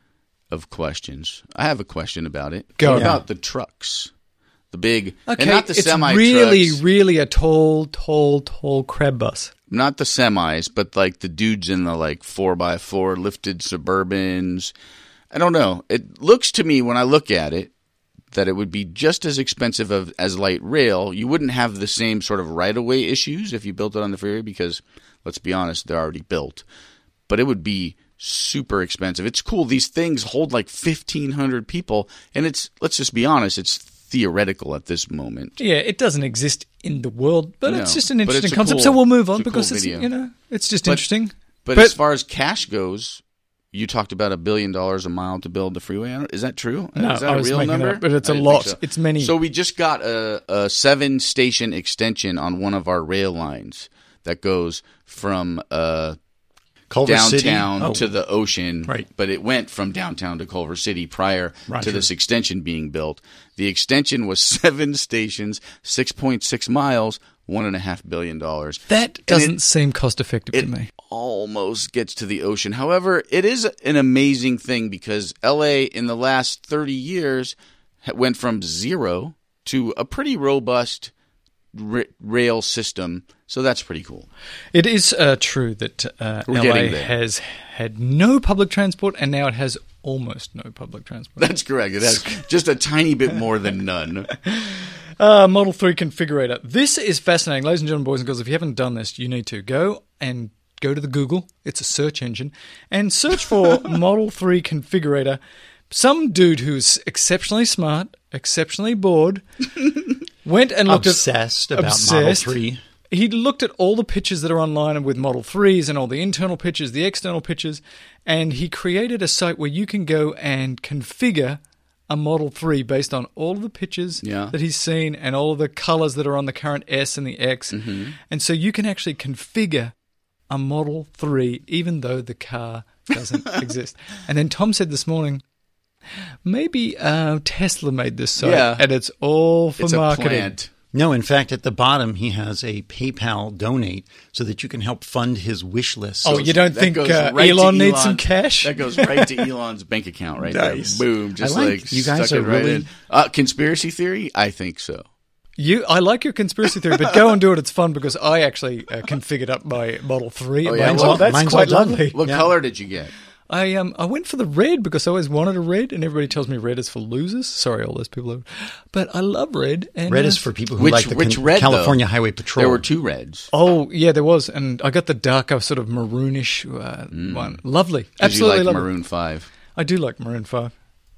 of questions. I have a question about it. Go. What Yeah. about the trucks? The big, Okay, and not the it's semi really, trucks, really a tall, tall, tall crab bus. not the semis, but like the dudes in the like four by four lifted Suburbans. I don't know. It looks to me when I look at it that it would be just as expensive of, as light rail. You wouldn't have the same sort of right of way issues if you built it on the freeway because, let's be honest, they're already built. But it would be super expensive. It's cool. These things hold like fifteen hundred people, and it's, let's just be honest, it's theoretical at this moment. Yeah, it doesn't exist in the world, but No, it's just an but interesting it's a concept. cool- so we'll move on it's a because cool it's video. you know it's just But- interesting. But, But- as far as cash goes, you talked about a billion dollars a mile to build the freeway. I don't- Is that true? No, Is that I a was real making it number? up, but it's I a didn't lot. think so. It's many. So we just got a, a seven station extension on one of our rail lines that goes from uh, Culver City. downtown Oh. to the ocean. Right. But it went from downtown to Culver City prior Roger. to this extension being built. The extension was seven stations, six point six miles, one and a half billion dollars. that And doesn't it- seem cost effective it to me. almost gets to the ocean. However, it is an amazing thing because L A in the last thirty years ha- went from zero to a pretty robust ra- rail system. So that's pretty cool. It is uh, true that uh, We're L A getting there. has had no public transport, and now it has almost no public transport. That's correct. It has just a tiny bit more than none. Uh, Model three configurator. This is fascinating. Ladies and gentlemen, boys and girls, if you haven't done this, you need to go and go to the Google. It's a search engine. And search for Model three configurator. Some dude who's exceptionally smart, exceptionally bored, went and looked Obsessed at... about Model three. He looked at all the pictures that are online with Model threes and all the internal pictures, the external pictures, and he created a site where you can go and configure a Model three based on all of the pictures Yeah. that he's seen and all of the colors that are on the current S and the X. Mm-hmm. And so you can actually configure a Model three even though the car doesn't exist. And then Tom said this morning, Maybe uh, Tesla made this site, Yeah. and it's all for It's a marketing. plant. No, in fact, at the bottom, he has a PayPal donate so that you can help fund his wish list. Oh, So you don't That think goes uh, right to Elon needs some Elon's- cash? That goes right to Elon's bank account right Nice. there. Boom. Just I like- like, you guys stuck are it right really- in. Uh, conspiracy theory? I think so. You, I like your conspiracy theory, but go and do it. It's fun because I actually uh, configured up my Model three. Oh, and yeah? mine's Well, all- that's mine's quite all done. lovely. What Yeah. color did you get? I um I went for the red because I always wanted a red, and everybody tells me red is for losers. Sorry, all those people. Are, but I love red. And red uh, is for people who Which- like the which Con- red, California though? Highway Patrol. There were two reds. Oh yeah, there was, and I got the darker sort of maroonish uh, one. Lovely, 'Cause absolutely you like lovely. Maroon five. I do like Maroon five.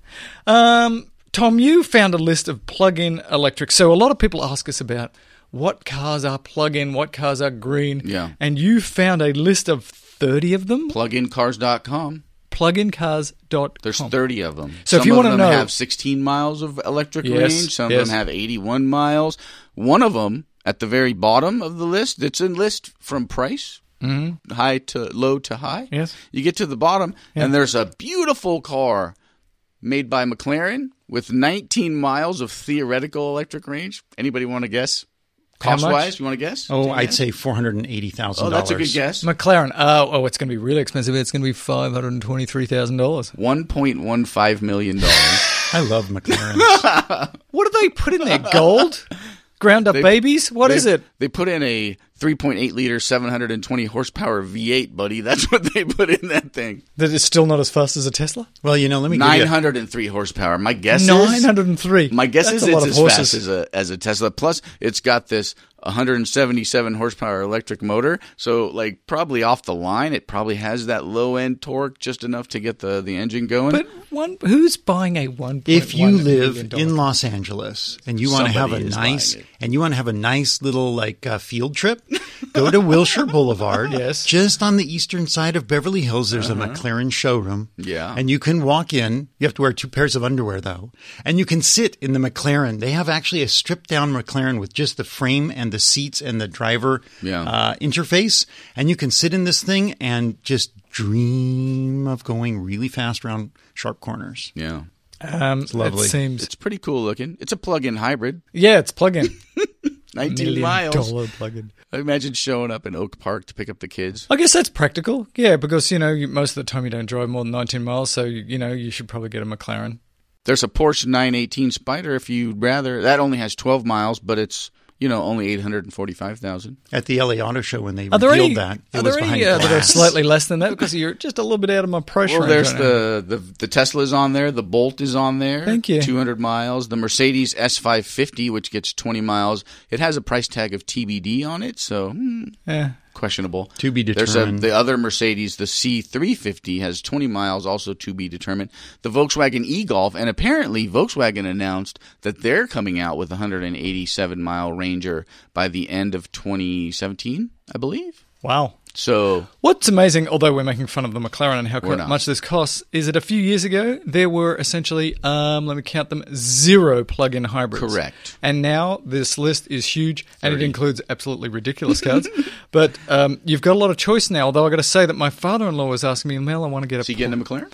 Um, Tom, you found a list of plug-in electric. So a lot of people ask us about what cars are plug-in, what cars are green. Yeah. And you found a list of thirty of them. plug in cars dot com. plug in cars dot com. There's thirty of them. So if Some you of wanna them know- have sixteen miles of electric Yes, range. Some yes. of them have eighty-one miles. One of them at the very bottom of the list, it's a list from price, mm-hmm. high to low to high. Yes. You get to the bottom, Yeah. and there's a beautiful car made by McLaren with nineteen miles of theoretical electric range. Anybody want to guess? How much? Cost wise, you want to guess? Oh, Take a I'd guess? say four hundred eighty thousand Oh, dollars. that's a good guess. McLaren. Oh, oh, it's going to be really expensive. It's going to be five hundred twenty-three thousand dollars. one point one five million dollars. I love McLaren. What do they put in there? Gold? Ground up They- babies? What they, is it? They put in a three point eight liter, seven hundred twenty horsepower V eight, buddy. That's what they put in that thing. That is still not as fast as a Tesla? Well, you know, let me give nine you hundred three horsepower. My guess nine is hundred three. my guess That's is a lot it's of as horses. fast as a as a Tesla. Plus, it's got this one hundred seventy-seven horsepower electric motor. So, like, probably off the line, it probably has that low end torque just enough to get the the engine going. But one, who's buying a one? if you live in Los Angeles and you want to have a Somebody is nice buying it. and you want to have a nice little like uh, field trip, go to Wilshire Boulevard. Yes. Just on the eastern side of Beverly Hills, there's a McLaren showroom. Yeah. And you can walk in. You have to wear two pairs of underwear though, and you can sit in the McLaren. They have actually a stripped down McLaren with just the frame and the seats and the driver Yeah. uh, interface, and you can sit in this thing and just dream of going really fast around sharp corners. yeah, um, lovely. It seems, it's pretty cool looking. It's a plug-in hybrid, yeah, it's plug-in. nineteen Million miles. dollar plug-in. Imagine showing up in Oak Park to pick up the kids. I guess that's practical. Yeah, because, you know, you, most of the time you don't drive more than nineteen miles, so, you, you know, you should probably get a McLaren. There's a Porsche nine eighteen Spider if you'd rather. That only has twelve miles, but it's, you know, only eight hundred forty-five thousand. At the L A Auto Show when they Are there revealed any, that, it are was there behind any uh, that are glass. slightly less than that? Because you're just a little bit out of my price Well, range. there's right now. the, the the Tesla's on there. The Bolt is on there. Thank you. two hundred miles. The Mercedes S five fifty, which gets twenty miles. It has a price tag of T B D on it, so hmm, Yeah. questionable. To be There's a, determined. the other Mercedes, the C three fifty, has twenty miles, also to be determined. The Volkswagen e-Golf, and apparently Volkswagen announced that they're coming out with a one hundred eighty-seven mile Ranger by the end of twenty seventeen, I believe. Wow. So What's amazing, although we're making fun of the McLaren and how We're not. much this costs, is that a few years ago there were essentially, um, let me count them, zero plug-in hybrids. Correct. And now this list is huge, and it thirty. includes absolutely ridiculous cars. But um, you've got a lot of choice now. Although I got to say that my father-in-law was asking me, "Mel, I want to get a." is he getting a McLaren?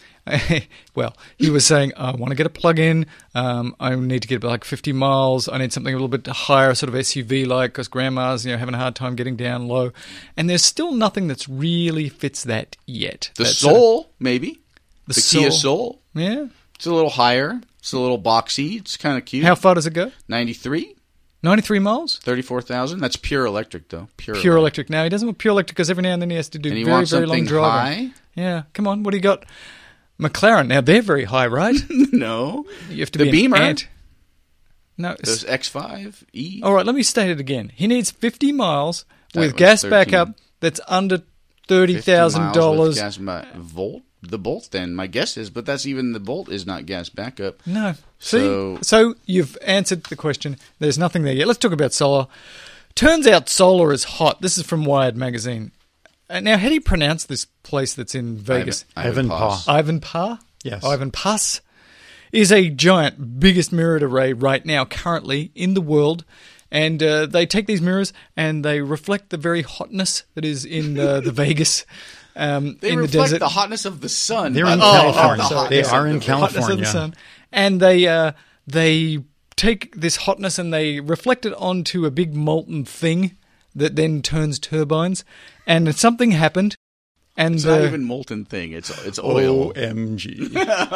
Well, he was saying, I want to get a plug-in. Um, I need to get like fifty miles. I need something a little bit higher, sort of S U V-like, because grandma's, you know, having a hard time getting down low. And there's still nothing that's really fits that yet. The That's sort of- Soul, maybe. the, The Kia Soul. Soul. Yeah. It's a little higher. It's a little boxy. It's kind of cute. How far does it go? ninety-three, ninety-three miles? thirty-four thousand. That's pure electric, though. Pure, Pure electric. Now, he doesn't want pure electric because every now and then he has to do And he very, wants very long something driving. high? Yeah. Come on. What do you got? McLaren. Now, they're very high, right? No. You have to The be Beamer. an ant. No. it's- There's X five E. All right, let me state it again. He needs fifty miles That with was gas thirteen. backup that's under thirty thousand dollars. Gas ba- Volt. The Bolt, then, my guess is, but that's even the Bolt is not gas backup. No. See? So- So you've answered the question. There's nothing there yet. Let's talk about solar. Turns out solar is hot. This is from Wired magazine. Uh, now, how do you pronounce this place that's in Vegas? Ivan Pass. Ivanpah? Yes. Ivanpah is a giant, biggest mirrored array right now, currently in the world. And uh, they take these mirrors and they reflect the very hotness that is in uh, the Vegas um, They in the reflect desert. the hotness of the sun. They're by in the way. California. Not the They hotness are of in the- hotness of California. the sun, and they uh, they take this hotness and they reflect it onto a big molten thing that then turns turbines. And something happened, and It's uh, not even molten thing. It's it's oil. O M G.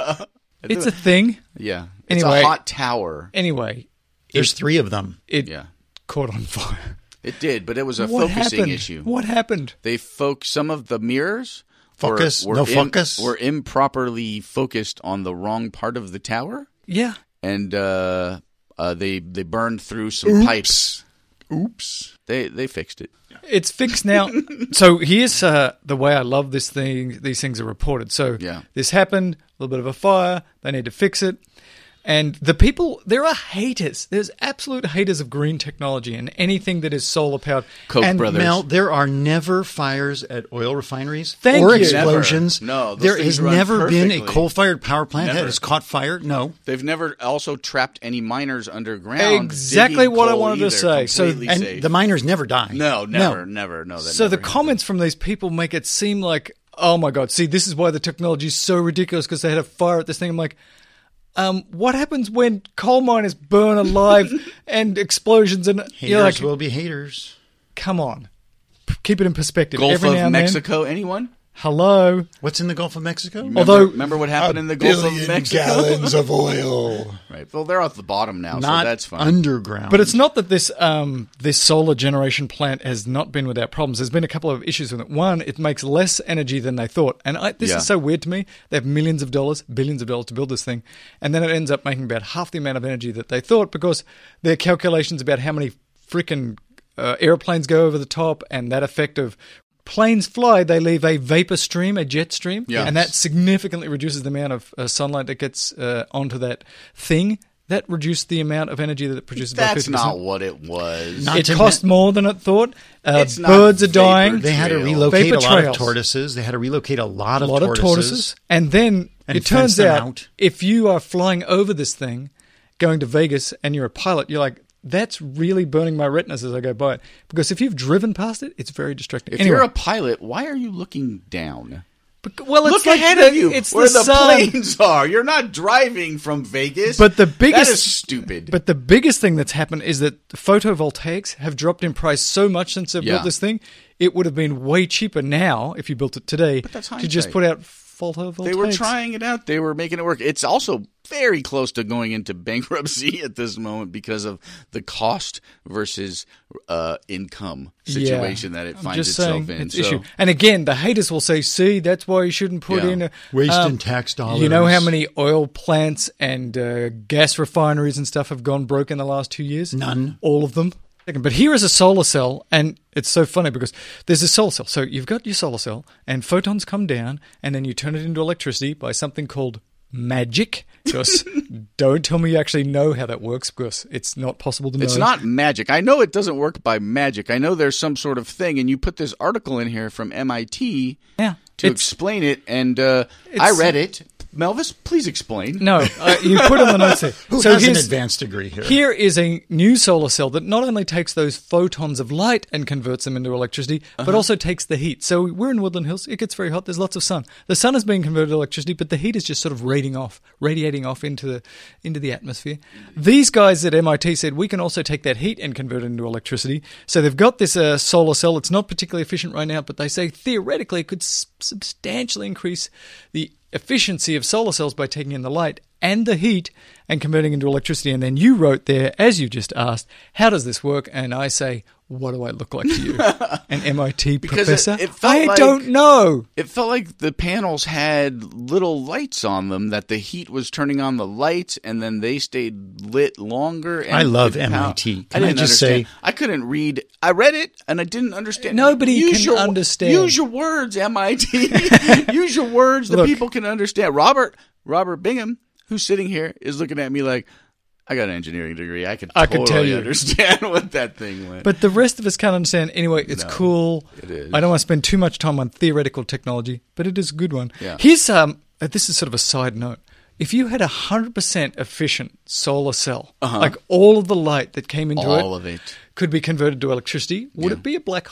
it's a thing. Yeah. It's Anyway. a hot tower. Anyway, There's three of them. it Yeah. caught on fire. It did, but it was a What focusing happened? issue. What happened? They foc some of the mirrors Focus? were, were No im- focus? were improperly focused on the wrong part of the tower, Yeah. and uh, uh, they they burned through some pipes. Oops. They they fixed it. It's fixed now. So here's uh, the way I love this thing. These things are reported. So Yeah. this happened, a little bit of a fire. They need to fix it. And the people, there are haters. There's absolute haters of green technology and anything that is solar powered. Koch and brothers. Mel, there are never fires at oil refineries Thank or you. explosions. Never. No, those there things has run never been a perfectly. coal-fired power plant Never. that has caught fire. No. They've never also trapped any miners underground. Exactly digging what I coal wanted to either. say. So- Completely And safe. the miners never die. no, never, never, no. That So never the happened. comments from these people make it seem like, oh my God, see, this is why the technology is so ridiculous because they had a fire at this thing. I'm like, um, what happens when coal miners burn alive and explosions and Haters you're like, will be haters. come on, P- keep it in perspective. Gulf Every now of and then, Mexico. Anyone? hello. What's in the Gulf of Mexico? Remember, Although- remember what happened in the Gulf of Mexico? of oil. Right. Well, they're off the bottom now, Not so that's fine. underground. But it's not that this um, this solar generation plant has not been without problems. There's been a couple of issues with it. One, it makes less energy than they thought, and I, this Yeah. is so weird to me. They have millions of dollars, billions of dollars to build this thing, and then it ends up making about half the amount of energy that they thought because their calculations about how many freaking uh, airplanes go over the top and that effect of planes fly, they leave a vapor stream, a jet stream, Yeah. and that significantly reduces the amount of uh, sunlight that gets uh, onto that thing. That reduced the amount of energy that it produces by That's fifty percent. not what it was. Not It to cost more than it thought. Uh, It's not birds are vapor dying. They had to trail. relocate Vapor a lot trails. of tortoises. They had to relocate a lot A of lot tortoises. of tortoises. And then And it fence turns them out, out. if you are flying over this thing, going to Vegas, and you're a pilot, you're like, that's really burning my retinas as I go by it. Because if you've driven past it, it's very distracting. If anyway, you're a pilot, why are you looking down? bec- well, it's Look like ahead the, of you, It's where the, the, sun. planes are. You're not driving from Vegas. But the biggest- that is stupid. But the biggest thing that's happened is that photovoltaics have dropped in price so much since they've Yeah. built this thing. It would have been way cheaper now if you built it today that's to just hindsight. put out photovoltaics. they were trying it out. They were making it work. It's also very close to going into bankruptcy at this moment because of the cost versus uh, income situation that it I'm finds just itself saying, in. It's So- issue. And again, the haters will say, "See, that's why you shouldn't put Yeah. in a, Wasting tax dollars. You know how many oil plants and uh, gas refineries and stuff have gone broke in the last two years? None. All of them. But here is a solar cell, and it's so funny because there's a solar cell. So you've got your solar cell, and photons come down, and then you turn it into electricity by something called magic. Just don't tell me you actually know how that works because it's not possible to know. It's not magic. I know it doesn't work by magic. I know there's some sort of thing, and you put this article in here from M I T Yeah. to It's- explain it, and uh, I It's- read it. Melvis, please explain. No, uh, you put on the notes there. Who so has an here's- advanced degree here? Here is a new solar cell that not only takes those photons of light and converts them into electricity, Uh-huh. but also takes the heat. So we're in Woodland Hills. It gets very hot. There's lots of sun. The sun is being converted to electricity, but the heat is just sort of radiating off, radiating off into the into the atmosphere. These guys at M I T said we can also take that heat and convert it into electricity. So they've got this uh, solar cell. It's not particularly efficient right now, but they say theoretically it could s- substantially increase the efficiency of solar cells by taking in the light and the heat and converting into electricity. And then you wrote there, as you just asked, how does this work? And I say, what do I look like to you? An M I T Because professor? it- it felt I like- don't know. It felt like the panels had little lights on them, that the heat was turning on the lights, and then they stayed lit longer. And I love it- M I T. Can I I didn't just understand. say- I couldn't read. I read it, and I didn't understand. Nobody use can your, understand. Use your words, M I T. Use your words that Look. people can understand. Robert Robert Bingham, who's sitting here, is looking at me like, I got an engineering degree. I could I could totally tell you. understand what that thing went. But the rest of us can't understand. Anyway, it's No, cool. it is. I don't want to spend too much time on theoretical technology, but it is a good one. Yeah. Here's um. uh, This is sort of a side note. If you had a hundred percent efficient solar cell, like all of the light that came into it, Uh-huh. All of it. could be converted to electricity, would Yeah. it be a black hole?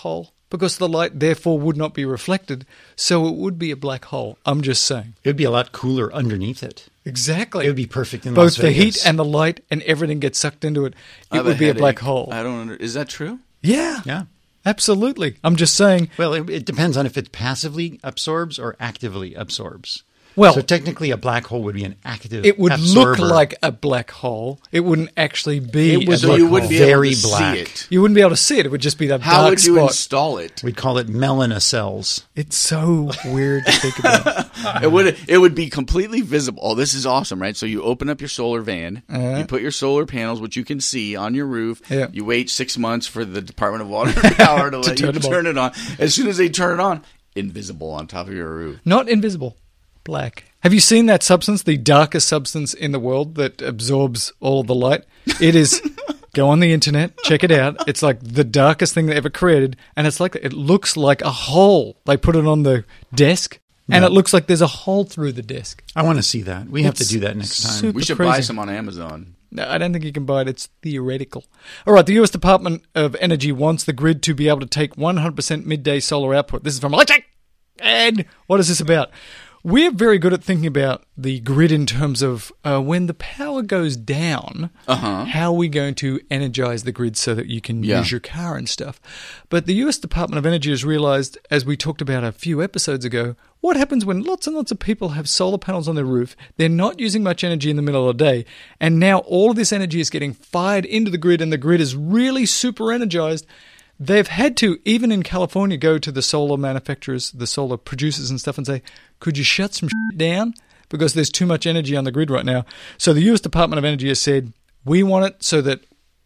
because the light therefore would not be reflected, so it would be a black hole. I'm just saying. It would be a lot cooler underneath it. Exactly. It would be perfect in Both Las the Vegas. heat and the light and everything gets sucked into it. I It have would be a black headache. hole. I don't. Under, is that true? Yeah. Yeah. Absolutely. I'm just saying. Well, it, it depends on if it passively absorbs or actively absorbs. Well, so technically, a black hole would be an active. it would absorber. look like a black hole. It wouldn't actually be. It would a So black you hole. wouldn't be Very able to black. see it. You wouldn't be able to see it. It would just be that How dark would you spot. install it? We'd call it melanocells. It's so weird to think about. It would it would be completely visible. Oh, this is awesome, right? So you open up your solar van, Uh-huh. you put your solar panels, which you can see on your roof. Yeah. You wait six months for the Department of Water and Power to, let turn you it on. turn it on. As soon as they turn it on, invisible on top of your roof. Not invisible. Black. Have you seen that substance, the darkest substance in the world that absorbs all of the light? It is. Go on the internet, check it out. It's like the darkest thing they ever created, and it's like it looks like a hole. They put it on the desk, and Yeah. it looks like there's a hole through the desk. I want to see that. We have It's to do that next time. super- We should crazy. buy some on Amazon. No, I don't think you can buy it. It's theoretical. All right, the U S Department of Energy wants the grid to be able to take one hundred percent midday solar output. This is from Electric. And what is this about? We're very good at thinking about the grid in terms of uh, when the power goes down, Uh-huh. how are we going to energize the grid so that you can Yeah. use your car and stuff. But the U S Department of Energy has realized, as we talked about a few episodes ago, what happens when lots and lots of people have solar panels on their roof, they're not using much energy in the middle of the day, and now all of this energy is getting fired into the grid and the grid is really super energized. They've had to, even in California, go to the solar manufacturers, the solar producers and stuff and say, could you shut some shit down? Because there's too much energy on the grid right now. So the U S Department of Energy has said, we want it so that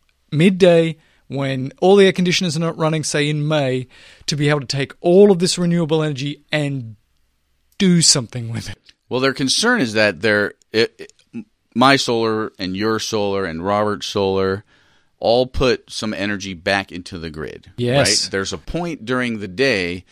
midday, when all the air conditioners are not running, say in May, to be able to take all of this renewable energy and do something with it. Well, their concern is that they're, it, it, my solar and your solar and Robert's solar all put some energy back into the grid. Yes. Right? There's a point during the day,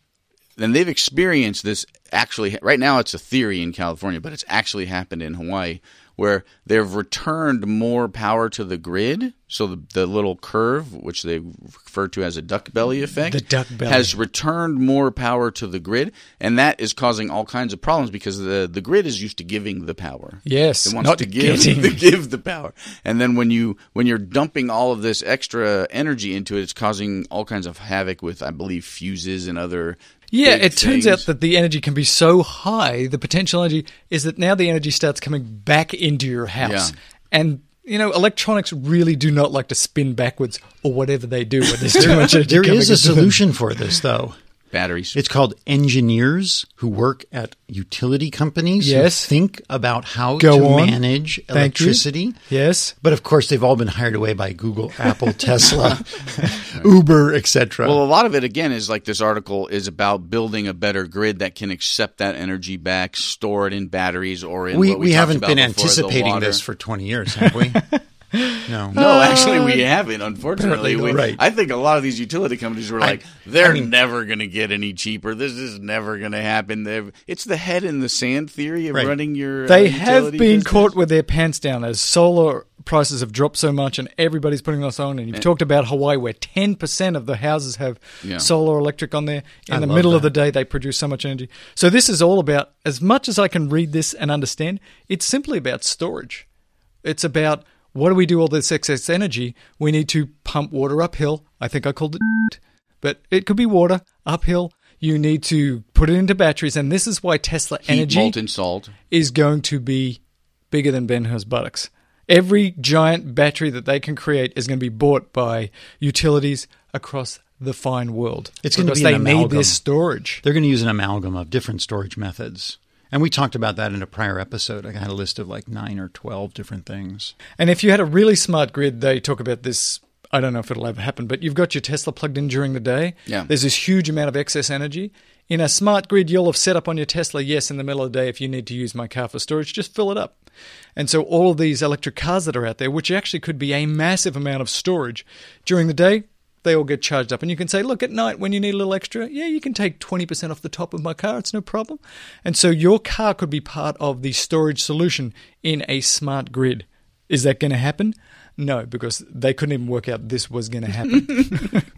and they've experienced this actually. Right now it's a theory in California, but it's actually happened in Hawaii, where they've returned more power to the grid. So the, the little curve, which they refer to as a duck belly effect, The duck belly. has returned more power to the grid, and that is causing all kinds of problems because the, the grid is used to giving the power. Yes, It wants not to give getting. to give the power. And then when you when you're dumping all of this extra energy into it, it's causing all kinds of havoc with, I believe, fuses and other Yeah, big it turns things. out that the energy can be so high, the potential energy is that now the energy starts coming back into your house. Yeah. And, you know, electronics really do not like to spin backwards or whatever they do when there's too much energy There coming is a into them. solution for this, though. batteries. It's called engineers who work at utility companies Yes. who think about how Go to on. manage Thank you. electricity. Yes. But of course, they've all been hired away by Google, Apple, Tesla, Uber, et cetera. Well, a lot of it, again, is like this article is about building a better grid that can accept that energy back, store it in batteries or in we what we, we talked haven't about been before, the anticipating water. this for twenty years, have we? No. No, actually, we haven't. Unfortunately, we, Right. I think a lot of these utility companies were like, "They're I mean- never going to get any cheaper. This is never going to happen." They've, it's the head in the sand theory of Right. running your. They uh, have utility been business. caught with their pants down as solar prices have dropped so much and everybody's putting this on. And you've talked about Hawaii where ten percent of the houses have Yeah. solar electric on there. In I the love middle of that. the day, they produce so much energy. So this is all about, as much as I can read this and understand, it's simply about storage. It's about, what do we do all this excess energy? We need to pump water uphill. I think I called it, but it could be water uphill. You need to put it into batteries. And this is why Tesla Heat, Energy molten salt. is going to be bigger than Ben-Hur's buttocks. Every giant battery that they can create is going to be bought by utilities across the fine world. It's going to because be an they need amalgam. this storage. They're going to use an amalgam of different storage methods. And we talked about that in a prior episode. I had a list of like nine or twelve different things. And if you had a really smart grid, they talk about this. I don't know if it'll ever happen, but you've got your Tesla plugged in during the day. Yeah. There's this huge amount of excess energy. In a smart grid, you'll have set up on your Tesla, yes, in the middle of the day, if you need to use my car for storage, just fill it up. And so all of these electric cars that are out there, which actually could be a massive amount of storage, during the day, they all get charged up. And you can say, look, at night when you need a little extra, yeah, you can take twenty percent off the top of my car. It's no problem. And so your car could be part of the storage solution in a smart grid. Is that going to happen? No, because they couldn't even work out this was going to happen.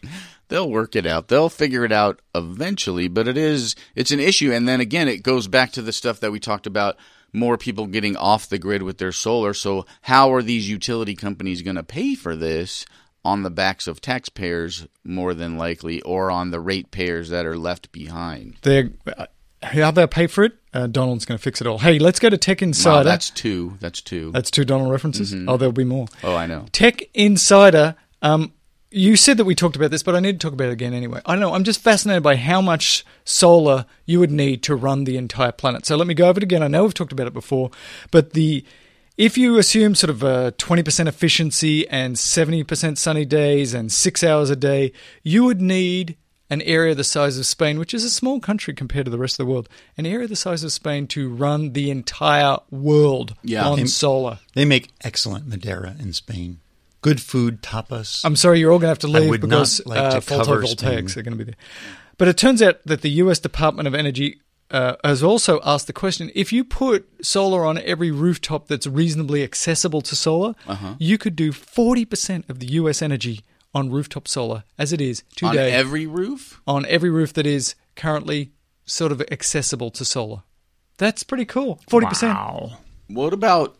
They'll work it out. They'll figure it out eventually, but it is it's an issue. And then again, it goes back to the stuff that we talked about, more people getting off the grid with their solar. So how are these utility companies going to pay for this? On the backs of taxpayers, more than likely, or on the ratepayers that are left behind. They're, uh, how they'll pay for it, uh, Donald's going to fix it all. Hey, let's go to Tech Insider. Wow, that's two. That's two. That's two Donald references? Mm-hmm. Oh, there'll be more. Oh, I know. Tech Insider, um, you said that we talked about this, but I need to talk about it again anyway. I don't know. I'm just fascinated by how much solar you would need to run the entire planet. So let me go over it again. I know we've talked about it before, but the... If you assume sort of a twenty percent efficiency and seventy percent sunny days and six hours a day, you would need an area the size of Spain, which is a small country compared to the rest of the world, an area the size of Spain to run the entire world yeah, on they, solar. They make excellent Madeira in Spain. Good food, tapas. I'm sorry, you're all going to have to leave because like uh, photovoltaics are going to be there. But it turns out that the U S Department of Energy Uh, has also asked the question, if you put solar on every rooftop that's reasonably accessible to solar, uh-huh. you could do forty percent of the U S energy on rooftop solar as it is today. On every roof? On every roof that is currently sort of accessible to solar. That's pretty cool. forty percent. Wow. What about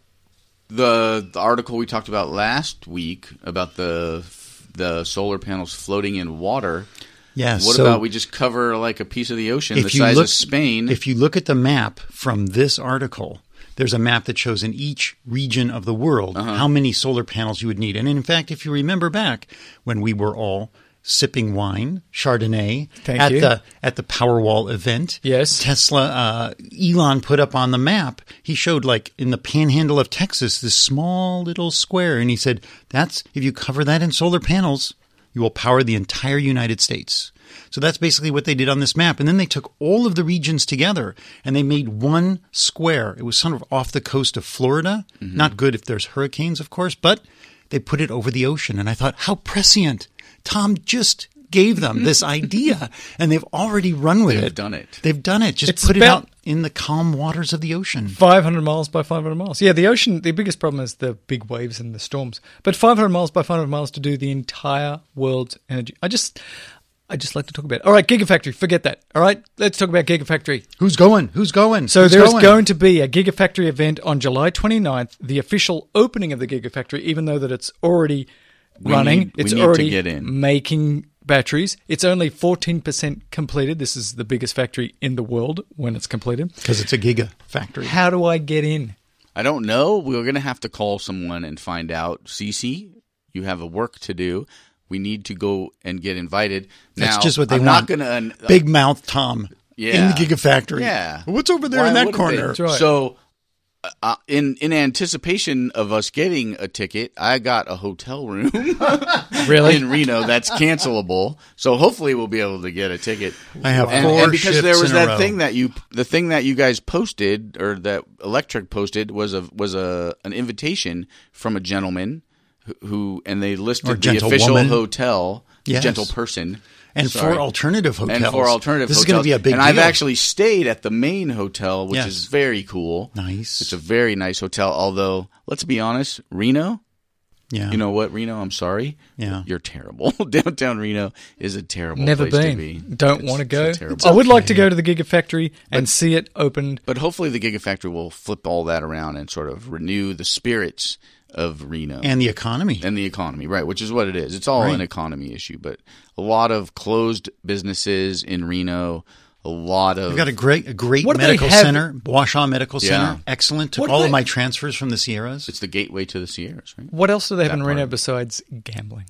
the, the article we talked about last week about the the solar panels floating in water? Yes. What so about we just cover like a piece of the ocean the size look, of Spain? If you look at the map from this article, there's a map that shows in each region of the world uh-huh. how many solar panels you would need. And in fact, if you remember back when we were all sipping wine, Chardonnay, Thank at you. the at the Powerwall event, yes, Tesla, uh, Elon put up on the map, he showed like in the panhandle of Texas, this small little square. And he said, that's if you cover that in solar panels, you will power the entire United States. So that's basically what they did on this map. And then they took all of the regions together and they made one square. It was sort of off the coast of Florida. Mm-hmm. Not good if there's hurricanes, of course, but they put it over the ocean. And I thought, how prescient. Tom just gave them this idea and they've already run with They've it. They've done it. They've done it. Just it's put it out in the calm waters of the ocean. five hundred miles by five hundred miles. Yeah, the ocean, the biggest problem is the big waves and the storms. But five hundred miles by five hundred miles to do the entire world's energy. I just... I just like to talk about it. All right, Gigafactory, forget that. All right, let's talk about Gigafactory. Who's going? Who's going? So Who's there is going? going to be a Gigafactory event on July twenty-ninth, the official opening of the Gigafactory, even though that it's already we running. Need, it's we need already to get in. making batteries. It's only fourteen percent completed. This is the biggest factory in the world when it's completed. Because it's a Gigafactory. How do I get in? I don't know. We're going to have to call someone and find out. Cece, you have a work to do. We need to go and get invited. That's now, just what they I'm want. Not gonna, uh, Big mouth Tom yeah. in the Gigafactory. Yeah. What's over there Why in that wouldn't corner? they? That's right. So, uh, in in anticipation of us getting a ticket, I got a hotel room Really? in Reno that's cancelable. So hopefully we'll be able to get a ticket. I have and, four and because shifts there was in a that row. thing that you the thing that you guys posted or that Electric posted was a was a an invitation from a gentleman who, who and they Or listed the gentle official woman. hotel, Yes. gentle person. And Sorry. for alternative hotels. And for alternative this hotels. is going to be a big And deal. I've actually stayed at the main hotel, which Yes. is very cool. Nice. It's a very nice hotel, although, let's be honest, Reno, yeah. you know what, Reno, I'm sorry. Yeah. You're terrible. Downtown Reno is a terrible Never place been. to be. Don't It's- want to it's go. a terrible- I would like to go to the Gigafactory and see it opened. But hopefully the Gigafactory will flip all that around and sort of renew the spirits of Reno. And the economy. And the economy, right, which is what it is. It's all Right. an economy issue, but a lot of closed businesses in Reno, a lot of... We've got a great a great What do they medical have- center, Washaw Medical Yeah. Center. Excellent. Took What do all they- of my transfers from the Sierras. It's the gateway to the Sierras, right? What else do they have That in Reno part. besides gambling?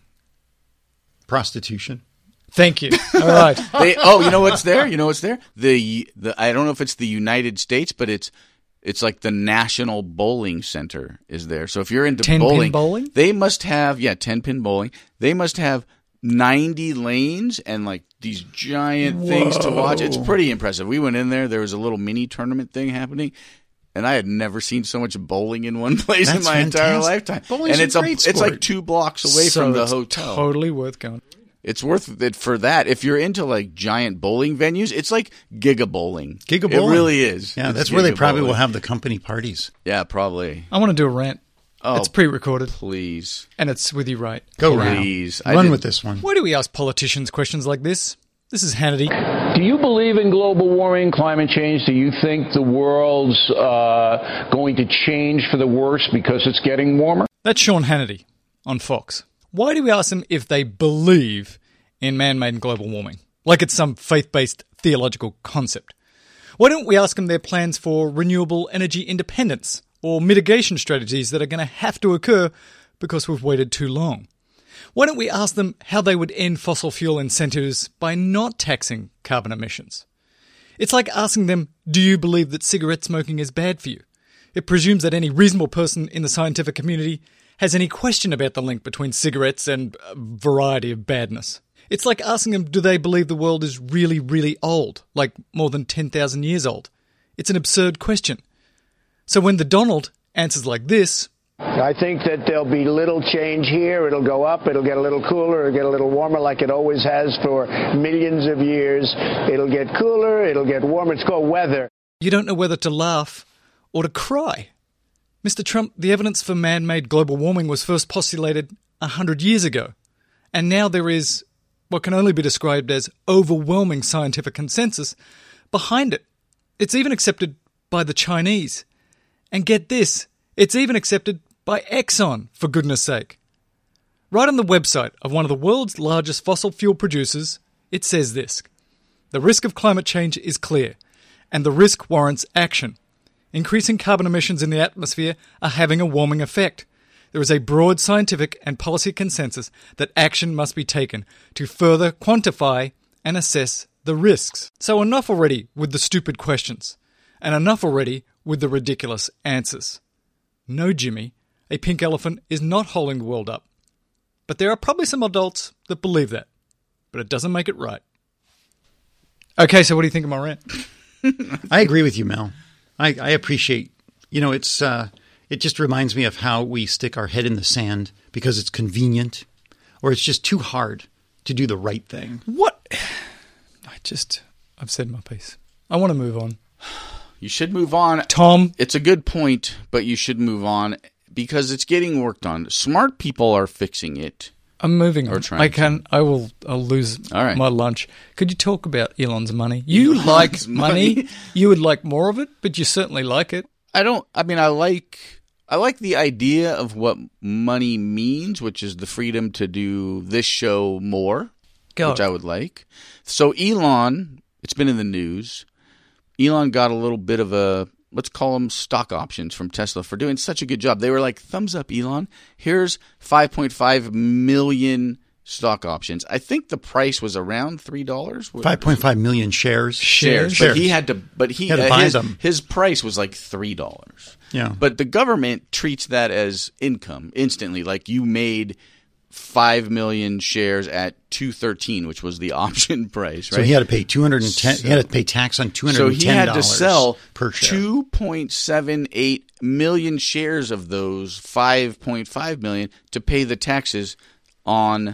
Prostitution. Thank you. All right. They, oh, you know what's there? You know what's there? The the I don't know if it's the United States, but it's it's like the National Bowling Center is there. So if you're into Ten-pin bowling, bowling? they must have yeah, ten pin bowling. They must have ninety lanes and like these giant things to watch. It's pretty impressive. We went in there. There was a little mini tournament thing happening. And I had never seen so much bowling in one place That's in my entire fantastic. lifetime. Bowling's and it's a great it's sport. like two blocks away So from the it's hotel. Totally worth going. It's worth it for that. If you're into like giant bowling venues, it's like Giga Bowling. Giga Bowling. It really is. Yeah, It's that's where they Giga probably Bowling. will have the company parties. Yeah, probably. I want to do a rant. Oh, It's pre-recorded, please. and it's with you, right? Go Please. Ram. I Run did- with this one. Why do we ask politicians questions like this? This is Hannity. Do you believe in global warming, climate change? Do you think the world's uh, going to change for the worse because it's getting warmer? That's Sean Hannity on Fox. Why do we ask them if they believe in man-made global warming? Like it's some faith-based theological concept. Why don't we ask them their plans for renewable energy independence or mitigation strategies that are going to have to occur because we've waited too long? Why don't we ask them how they would end fossil fuel incentives by not taxing carbon emissions? It's like asking them, do you believe that cigarette smoking is bad for you? It presumes that any reasonable person in the scientific community has any question about the link between cigarettes and a variety of badness. It's like asking them, do they believe the world is really, really old, like more than ten thousand years old? It's an absurd question. So when the Donald answers like this, I think that there'll be little change here. It'll go up. It'll get a little cooler. It'll get a little warmer like it always has for millions of years. It'll get cooler. It'll get warmer. It's called weather. you don't know whether to laugh or to cry. Mister Trump, the evidence for man-made global warming was first postulated a hundred years ago, and now there is what can only be described as overwhelming scientific consensus behind it. It's even accepted by the Chinese. And get this, it's even accepted by Exxon, for goodness sake. Right on the website of one of the world's largest fossil fuel producers, it says this: the risk of climate change is clear, and the risk warrants action. Increasing carbon emissions in the atmosphere are having a warming effect. There is a broad scientific and policy consensus that action must be taken to further quantify and assess the risks. So enough already with the stupid questions, and enough already with the ridiculous answers. No, Jimmy, a pink elephant is not holding the world up. But there are probably some adults that believe that. But it doesn't make it right. Okay, so what do you think of my rant? I agree with you, Mel. I, I appreciate, you know, it's uh, it just reminds me of how we stick our head in the sand because it's convenient, or it's just too hard to do the right thing. What? I just, I've said my piece. I want to move on. You should move on. Tom. It's a good point, but you should move on because it's getting worked on. Smart people are fixing it. I'm moving Or on. trying I can. I will. I'll lose All right. my lunch. Could you talk about Elon's money? You like money. money. You would like more of it, but you certainly like it. I don't. I mean, I like. I like the idea of what money means, which is the freedom to do this show more, Go. which I would like. So Elon, it's been in the news. Elon got a little bit of a, let's call them stock options from Tesla for doing such a good job. They were like, thumbs up, Elon. Here's five point five million stock options. I think the price was around three dollars. five point five million shares. Shares. But he had to, but he, He had to uh, buy his, them. his price was like three dollars. Yeah. But the government treats that as income instantly. Like you made five million shares at two thirteen, which was the option price, right? So he had to pay two hundred ten. he had to pay tax on two hundred ten dollars So he had to sell per share. two point seven eight million shares of those five point five million to pay the taxes on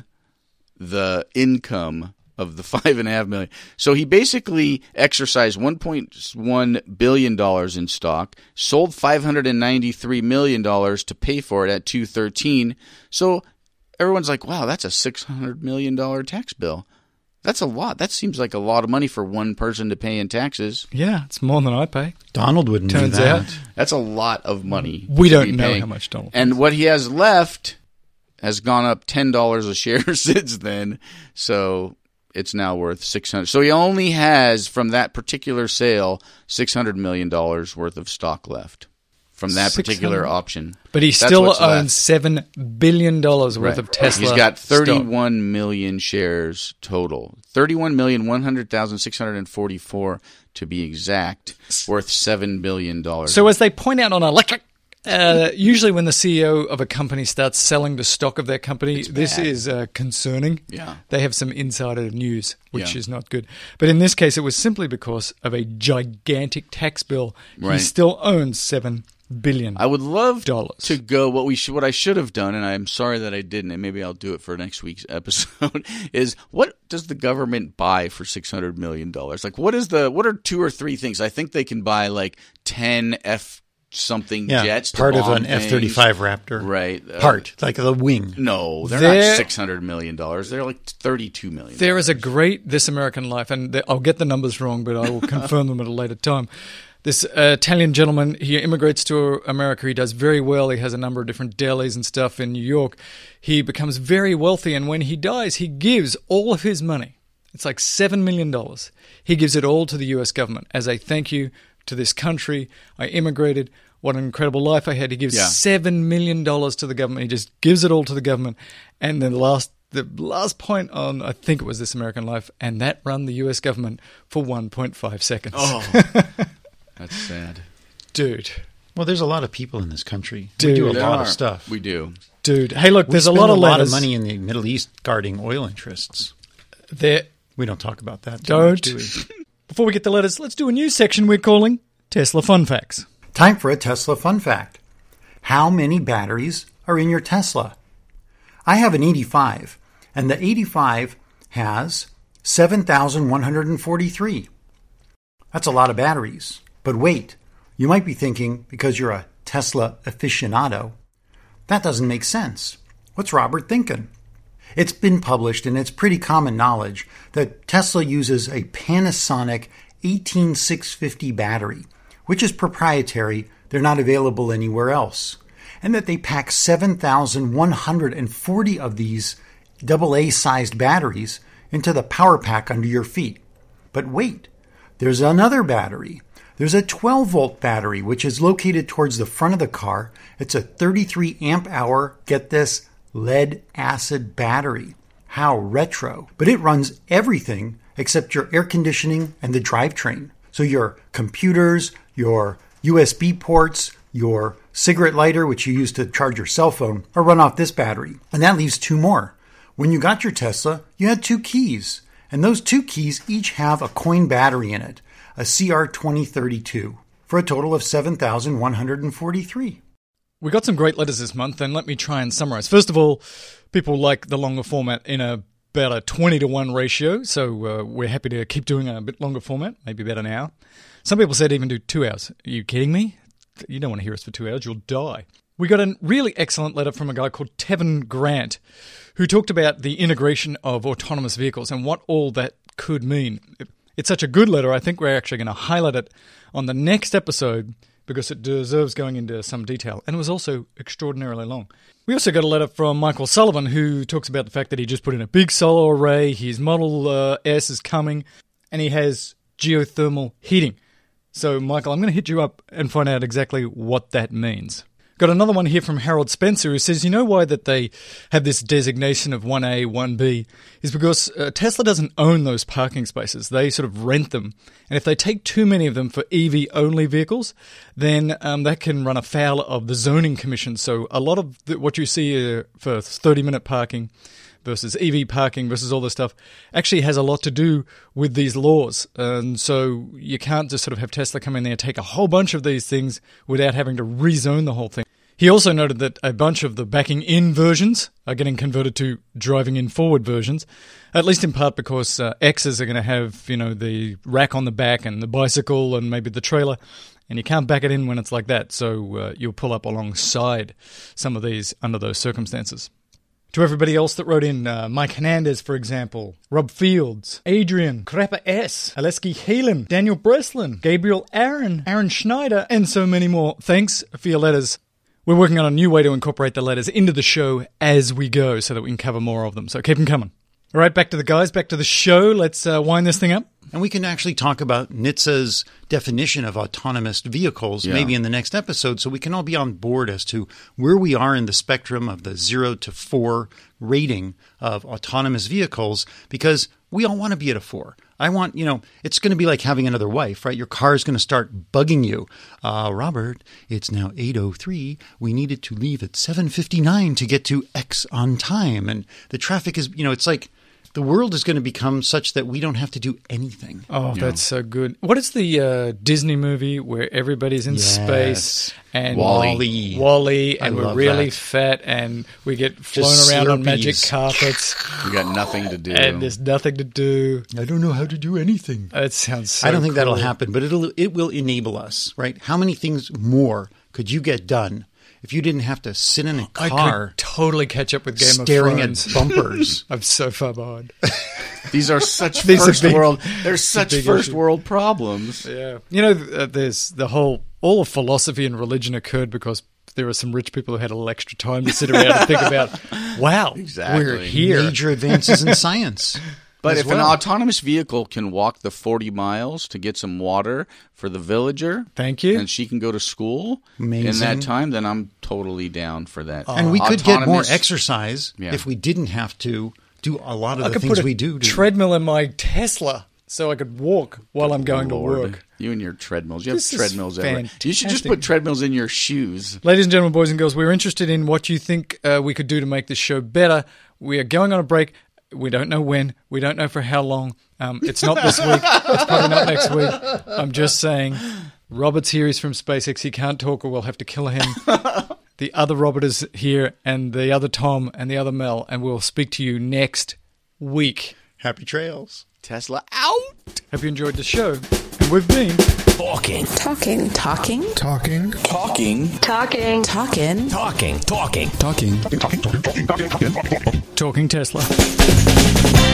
the income of the five and a half million. So he basically exercised one point one billion dollars in stock, sold five hundred ninety-three million dollars to pay for it at two thirteen. So everyone's like, wow, that's a six hundred million dollars tax bill. That's a lot. That seems like a lot of money for one person to pay in taxes. Yeah, it's more than I pay. Donald wouldn't do Turns that. out. That's a lot of money. We to don't be know paying. how much Donald And what he has left has gone up ten dollars a share since then. So it's now worth six hundred. So he only has, from that particular sale, six hundred million dollars worth of stock left from that particular six hundred option. But he That's still what's owns left. seven billion dollars worth Right. of Tesla. He's got stock. thirty-one million shares total. thirty-one million one hundred thousand six hundred forty-four to be exact, worth seven billion dollars. So as they point out on Electric, uh, usually when the C E O of a company starts selling the stock of their company, this bad. is uh, concerning. Yeah. They have some insider news, which Yeah. is not good. But in this case, it was simply because of a gigantic tax bill. He Right. still owns seven billion. I would love dollars. to go. What we should, what I should have done, and I'm sorry that I didn't, and maybe I'll do it for next week's episode. Is what does the government buy for six hundred million dollars? Like, what is the? What are two or three things? I think they can buy like ten F something Yeah, jets. to part of bomb an things. F thirty-five Raptor. Right. Uh, Part, like the wing. No, they're They're- not six hundred million dollars. They're like thirty-two million dollars. There is a great This American Life, and th- I'll get the numbers wrong, but I will confirm them at a later time. This uh, Italian gentleman, he immigrates to America. He does very well. He has a number of different delis and stuff in New York. He becomes very wealthy, and when he dies, he gives all of his money. It's like seven million dollars. He gives it all to the U S government as a thank you to this country. I immigrated. What an incredible life I had. He gives Yeah. seven million dollars to the government. He just gives it all to the government. And then the last, the last point on, I think it was This American Life, and that run the U S government for one point five seconds. Oh, that's sad. Dude. Well, there's a lot of people in this country. Dude. we do a There lot are. of stuff. We do. Dude. Hey, look, We there's a spend lot of a lot letters. of money in the Middle East guarding oil interests. There. We don't talk about that. Too much, Don't. do we? Before we get the letters, let's do a new section we're calling Tesla Fun Facts. Time for a Tesla fun fact. How many batteries are in your Tesla? I have an eighty-five, and the eighty-five has seven thousand one hundred forty-three. That's a lot of batteries. But wait, you might be thinking, because you're a Tesla aficionado, that doesn't make sense. What's Robert thinking? It's been published, and it's pretty common knowledge, that Tesla uses a Panasonic eighteen six fifty battery, which is proprietary. They're not available anywhere else. And that they pack seven thousand one hundred forty of these double A-sized batteries into the power pack under your feet. But wait, there's another battery. There's a twelve volt battery, which is located towards the front of the car. It's a thirty-three amp hour, get this, lead acid battery. How retro. But it runs everything except your air conditioning and the drivetrain. So your computers, your U S B ports, your cigarette lighter, which you use to charge your cell phone, are run off this battery. And that leaves two more. When you got your Tesla, you had two keys. And those two keys each have a coin battery in it, a C R twenty thirty-two, for a total of seven thousand one hundred forty-three. We got some great letters this month, and let me try and summarize. First of all, people like the longer format in a, about a twenty to one ratio, so uh, we're happy to keep doing a bit longer format, maybe about an hour. Some people said even do two hours. Are you kidding me? You don't want to hear us for two hours, you'll die. We got a really excellent letter from a guy called Tevin Grant, who talked about the integration of autonomous vehicles and what all that could mean. It's such a good letter, I think we're actually going to highlight it on the next episode because it deserves going into some detail. And it was also extraordinarily long. We also got a letter from Michael Sullivan, who talks about the fact that he just put in a big solar array, his Model uh, S is coming, and he has geothermal heating. So, Michael, I'm going to hit you up and find out exactly what that means. Got another one here from Harold Spencer who says, you know why that they have this designation of one A, one B is because uh, Tesla doesn't own those parking spaces. They sort of rent them. And if they take too many of them for E V-only vehicles, then um, that can run afoul of the zoning commission. So a lot of the, what you see uh, for thirty-minute parking versus E V parking versus all this stuff actually has a lot to do with these laws. And so you can't just sort of have Tesla come in there and take a whole bunch of these things without having to rezone the whole thing. He also noted that a bunch of the backing in versions are getting converted to driving in forward versions, at least in part because uh, X's are going to have, you know, the rack on the back and the bicycle and maybe the trailer, and you can't back it in when it's like that. So uh, you'll pull up alongside some of these under those circumstances. To everybody else that wrote in, uh, Mike Hernandez, for example, Rob Fields, Adrian, Krapper S, Aleski Heelan, Daniel Breslin, Gabriel Aaron, Aaron Schneider, and so many more. Thanks for your letters. We're working on a new way to incorporate the letters into the show as we go so that we can cover more of them. So keep them coming. All right, back to the guys, back to the show. Let's uh, wind this thing up. And we can actually talk about N H T S A's definition of autonomous vehicles Yeah. maybe in the next episode, so we can all be on board as to where we are in the spectrum of the zero to four rating of autonomous vehicles, because we all want to be at a four. I want, you know, it's going to be like having another wife, right? Your car is going to start bugging you. Uh, Robert, it's now eight oh three. We needed to leave at seven fifty-nine to get to X on time. And the traffic is, you know, it's like the world is going to become such that we don't have to do anything. Oh, that's so good. What is the uh, Disney movie where everybody's in Yes. space and Wall-E. Wall-E, and I we're love really that. fat and we get flown Just around on magic Slurpees. carpets We got nothing to do. and there's nothing to do. I don't know how to do anything. It sounds so I don't think that'll cool. happen, but it'll it will enable us, right? How many things more could you get done if you didn't have to sit in a I car could totally catch up with Game staring of at Thrones. bumpers? I'm so far behind. These are such These are first big- world. They're such big first issue. world problems. Yeah. You know, th- uh, there's the whole, all of philosophy and religion occurred because there are some rich people who had a little extra time to sit around and think about, wow, Exactly. we're here. Major advances in science. But as if an well. autonomous vehicle can walk the forty miles to get some water for the villager, Thank you. and she can go to school in Amazing. that time, then I'm totally down for that. And we could get more Autonomous- exercise Yeah. if we didn't have to do a lot of I the could things put a we do. To, treadmill in my Tesla so I could walk while I'm going Lord. to work. You and your treadmills. You have This is treadmills everywhere. You should just fantastic. put treadmills in your shoes. Ladies and gentlemen, boys and girls, we're interested in what you think uh, we could do to make this show better. We are going on a break. We don't know when. We don't know for how long. Um, it's not this week. It's probably not next week. I'm just saying. Robert's here. He's from SpaceX. He can't talk or we'll have to kill him. The other Robert is here, and the other Tom, and the other Mel, and we'll speak to you next week. Happy trails. Tesla out. Hope you enjoyed the show. And we've been Talking. Talking. Talking. Talking. Talking. Talking. Talking. Talking. Talking. Talking. Talking Tesla.